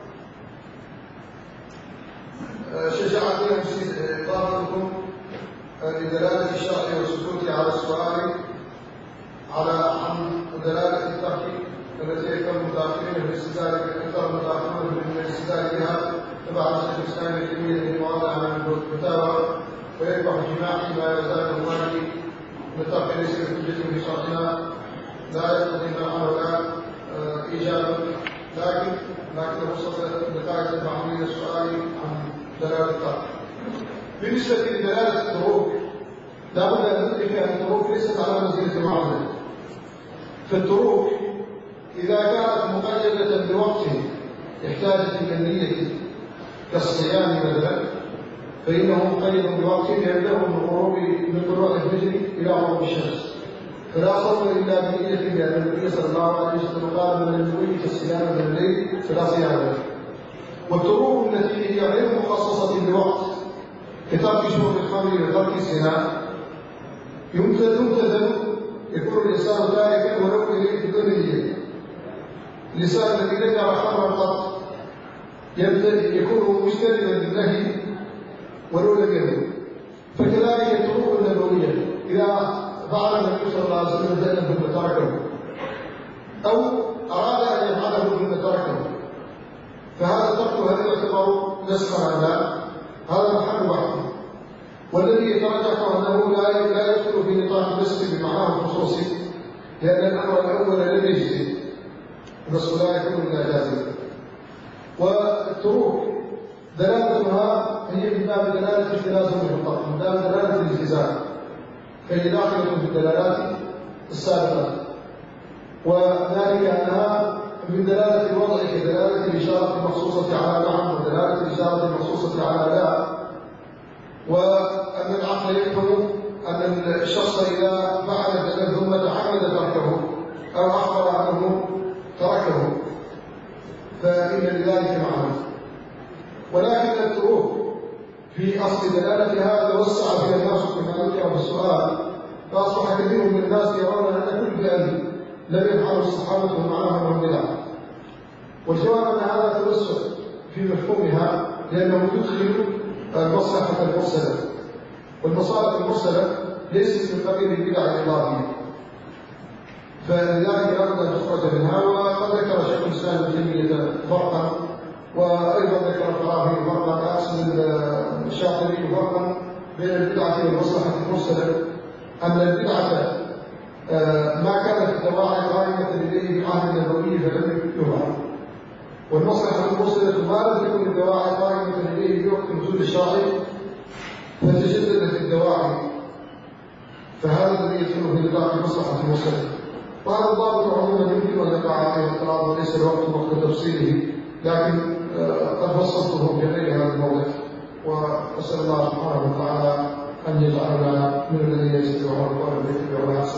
شجعتنا إضافتكم لدلالة الشرع والسكوت على السؤال على عن دلالة التحقيق التي يكون المتأخرين في الاستدلال أكثر المتأخرون من الاستدلال بها تبع شيخ الإسلام ابن تيمية في مواضع من الفتاوى ويتبع جماعي ما يزال المالي نتاق ليس بحجة في شرعنا لا يستطيع منعه إيجابا لكن لكن وصل نتائج المعمولية السؤال عن دلالة التحقيق. بالنسبة لدلالة الطرق لا بد أن ندرك أن الطرق ليست على منزلة المعاملة. فالطرق إذا كانت مقيدة بوقت يحتاج إلى النية كالصيام مثلا فإنه مقيد بوقت يبدأ من غروب من طلوع الفجر إلى غروب الشمس فلا صوم إلا بنية لأن النبي صلى الله عليه وسلم قال من النوي كالصيام من الليل فلا صيام له. والطرق التي هي غير مخصصة بوقت كترك شرب الخمر وترك الزنا يمتثل يكون الإنسان تاركا ولو إليه بدون نية. الإنسان الذي ذكر خمرا قط يكون مجتنبا للنهي ولو لم ينهي. فكذلك الطرق النبوية إذا فعل النبي صلى الله عليه وسلم ذلك ثم تركه أو أراد أن يفعله ثم تركه فهذا الترك هل يعتبر نسخا أم لا؟ هذا محل بحث. والذي يترجح أنه لا لا يدخل في نطاق النسخ بمعناه الخصوصي لأن الأمر الأول لم يجزي النسخ لا يكون إلا جازما. والطرق دلالتها هي من باب دلالة التلازم بالفقر من باب دلالة الالتزام فهي داخلة في الدلالات السابقة وذلك أنها من دلالة الوضع كدلالة الإشارة المخصوصة على نعم ودلالة الإشارة المخصوصة على لا. وأن العقل يفهم أن الشخص إذا فعل ذلك ثم تعمد تركه أو أخبر أنه تركه فإن لذلك معنى. ولكن الطرق في أصل دلالتها توسع فيها الناس كما ذكر في السؤال فأصبح كثير من الناس يرون أن كل فعل لم يفعله الصحابة ومعناها من بدعة. والجواب أن هذا توسع في مفهومها لأنه يدخل المصلحة المرسلة والمصالح المرسلة ليست من قبيل البدع الإضافية فلذلك لابد أن تخرج منها. وقد ذكر شيخ الإسلام ابن تيمية فرقا وأيضا ذكر القرافي فرقا أقصد الشاطبي فرقا بين البدعة والمصلحة المرسلة أن البدعة ما كانت الدواعي قائمة إليه بعهد النبوي فلم يفعل والمصلحة المرسلة ما لم تكن الدواعي قائمة إليه بوقت نزول الشرع فتجددت الدواعي فهذا الذي يدخل في نطاق المصلحة المرسلة. وهذا الضابط عموما يمكن أن يقع عليه الاعتراض وليس الوقت وقت تفصيله لكن قد فصلته في غير هذا الموضع. وأسأل الله سبحانه وتعالى أن يجعلنا من الذين يستمعون القول ويتبعون أحسنه.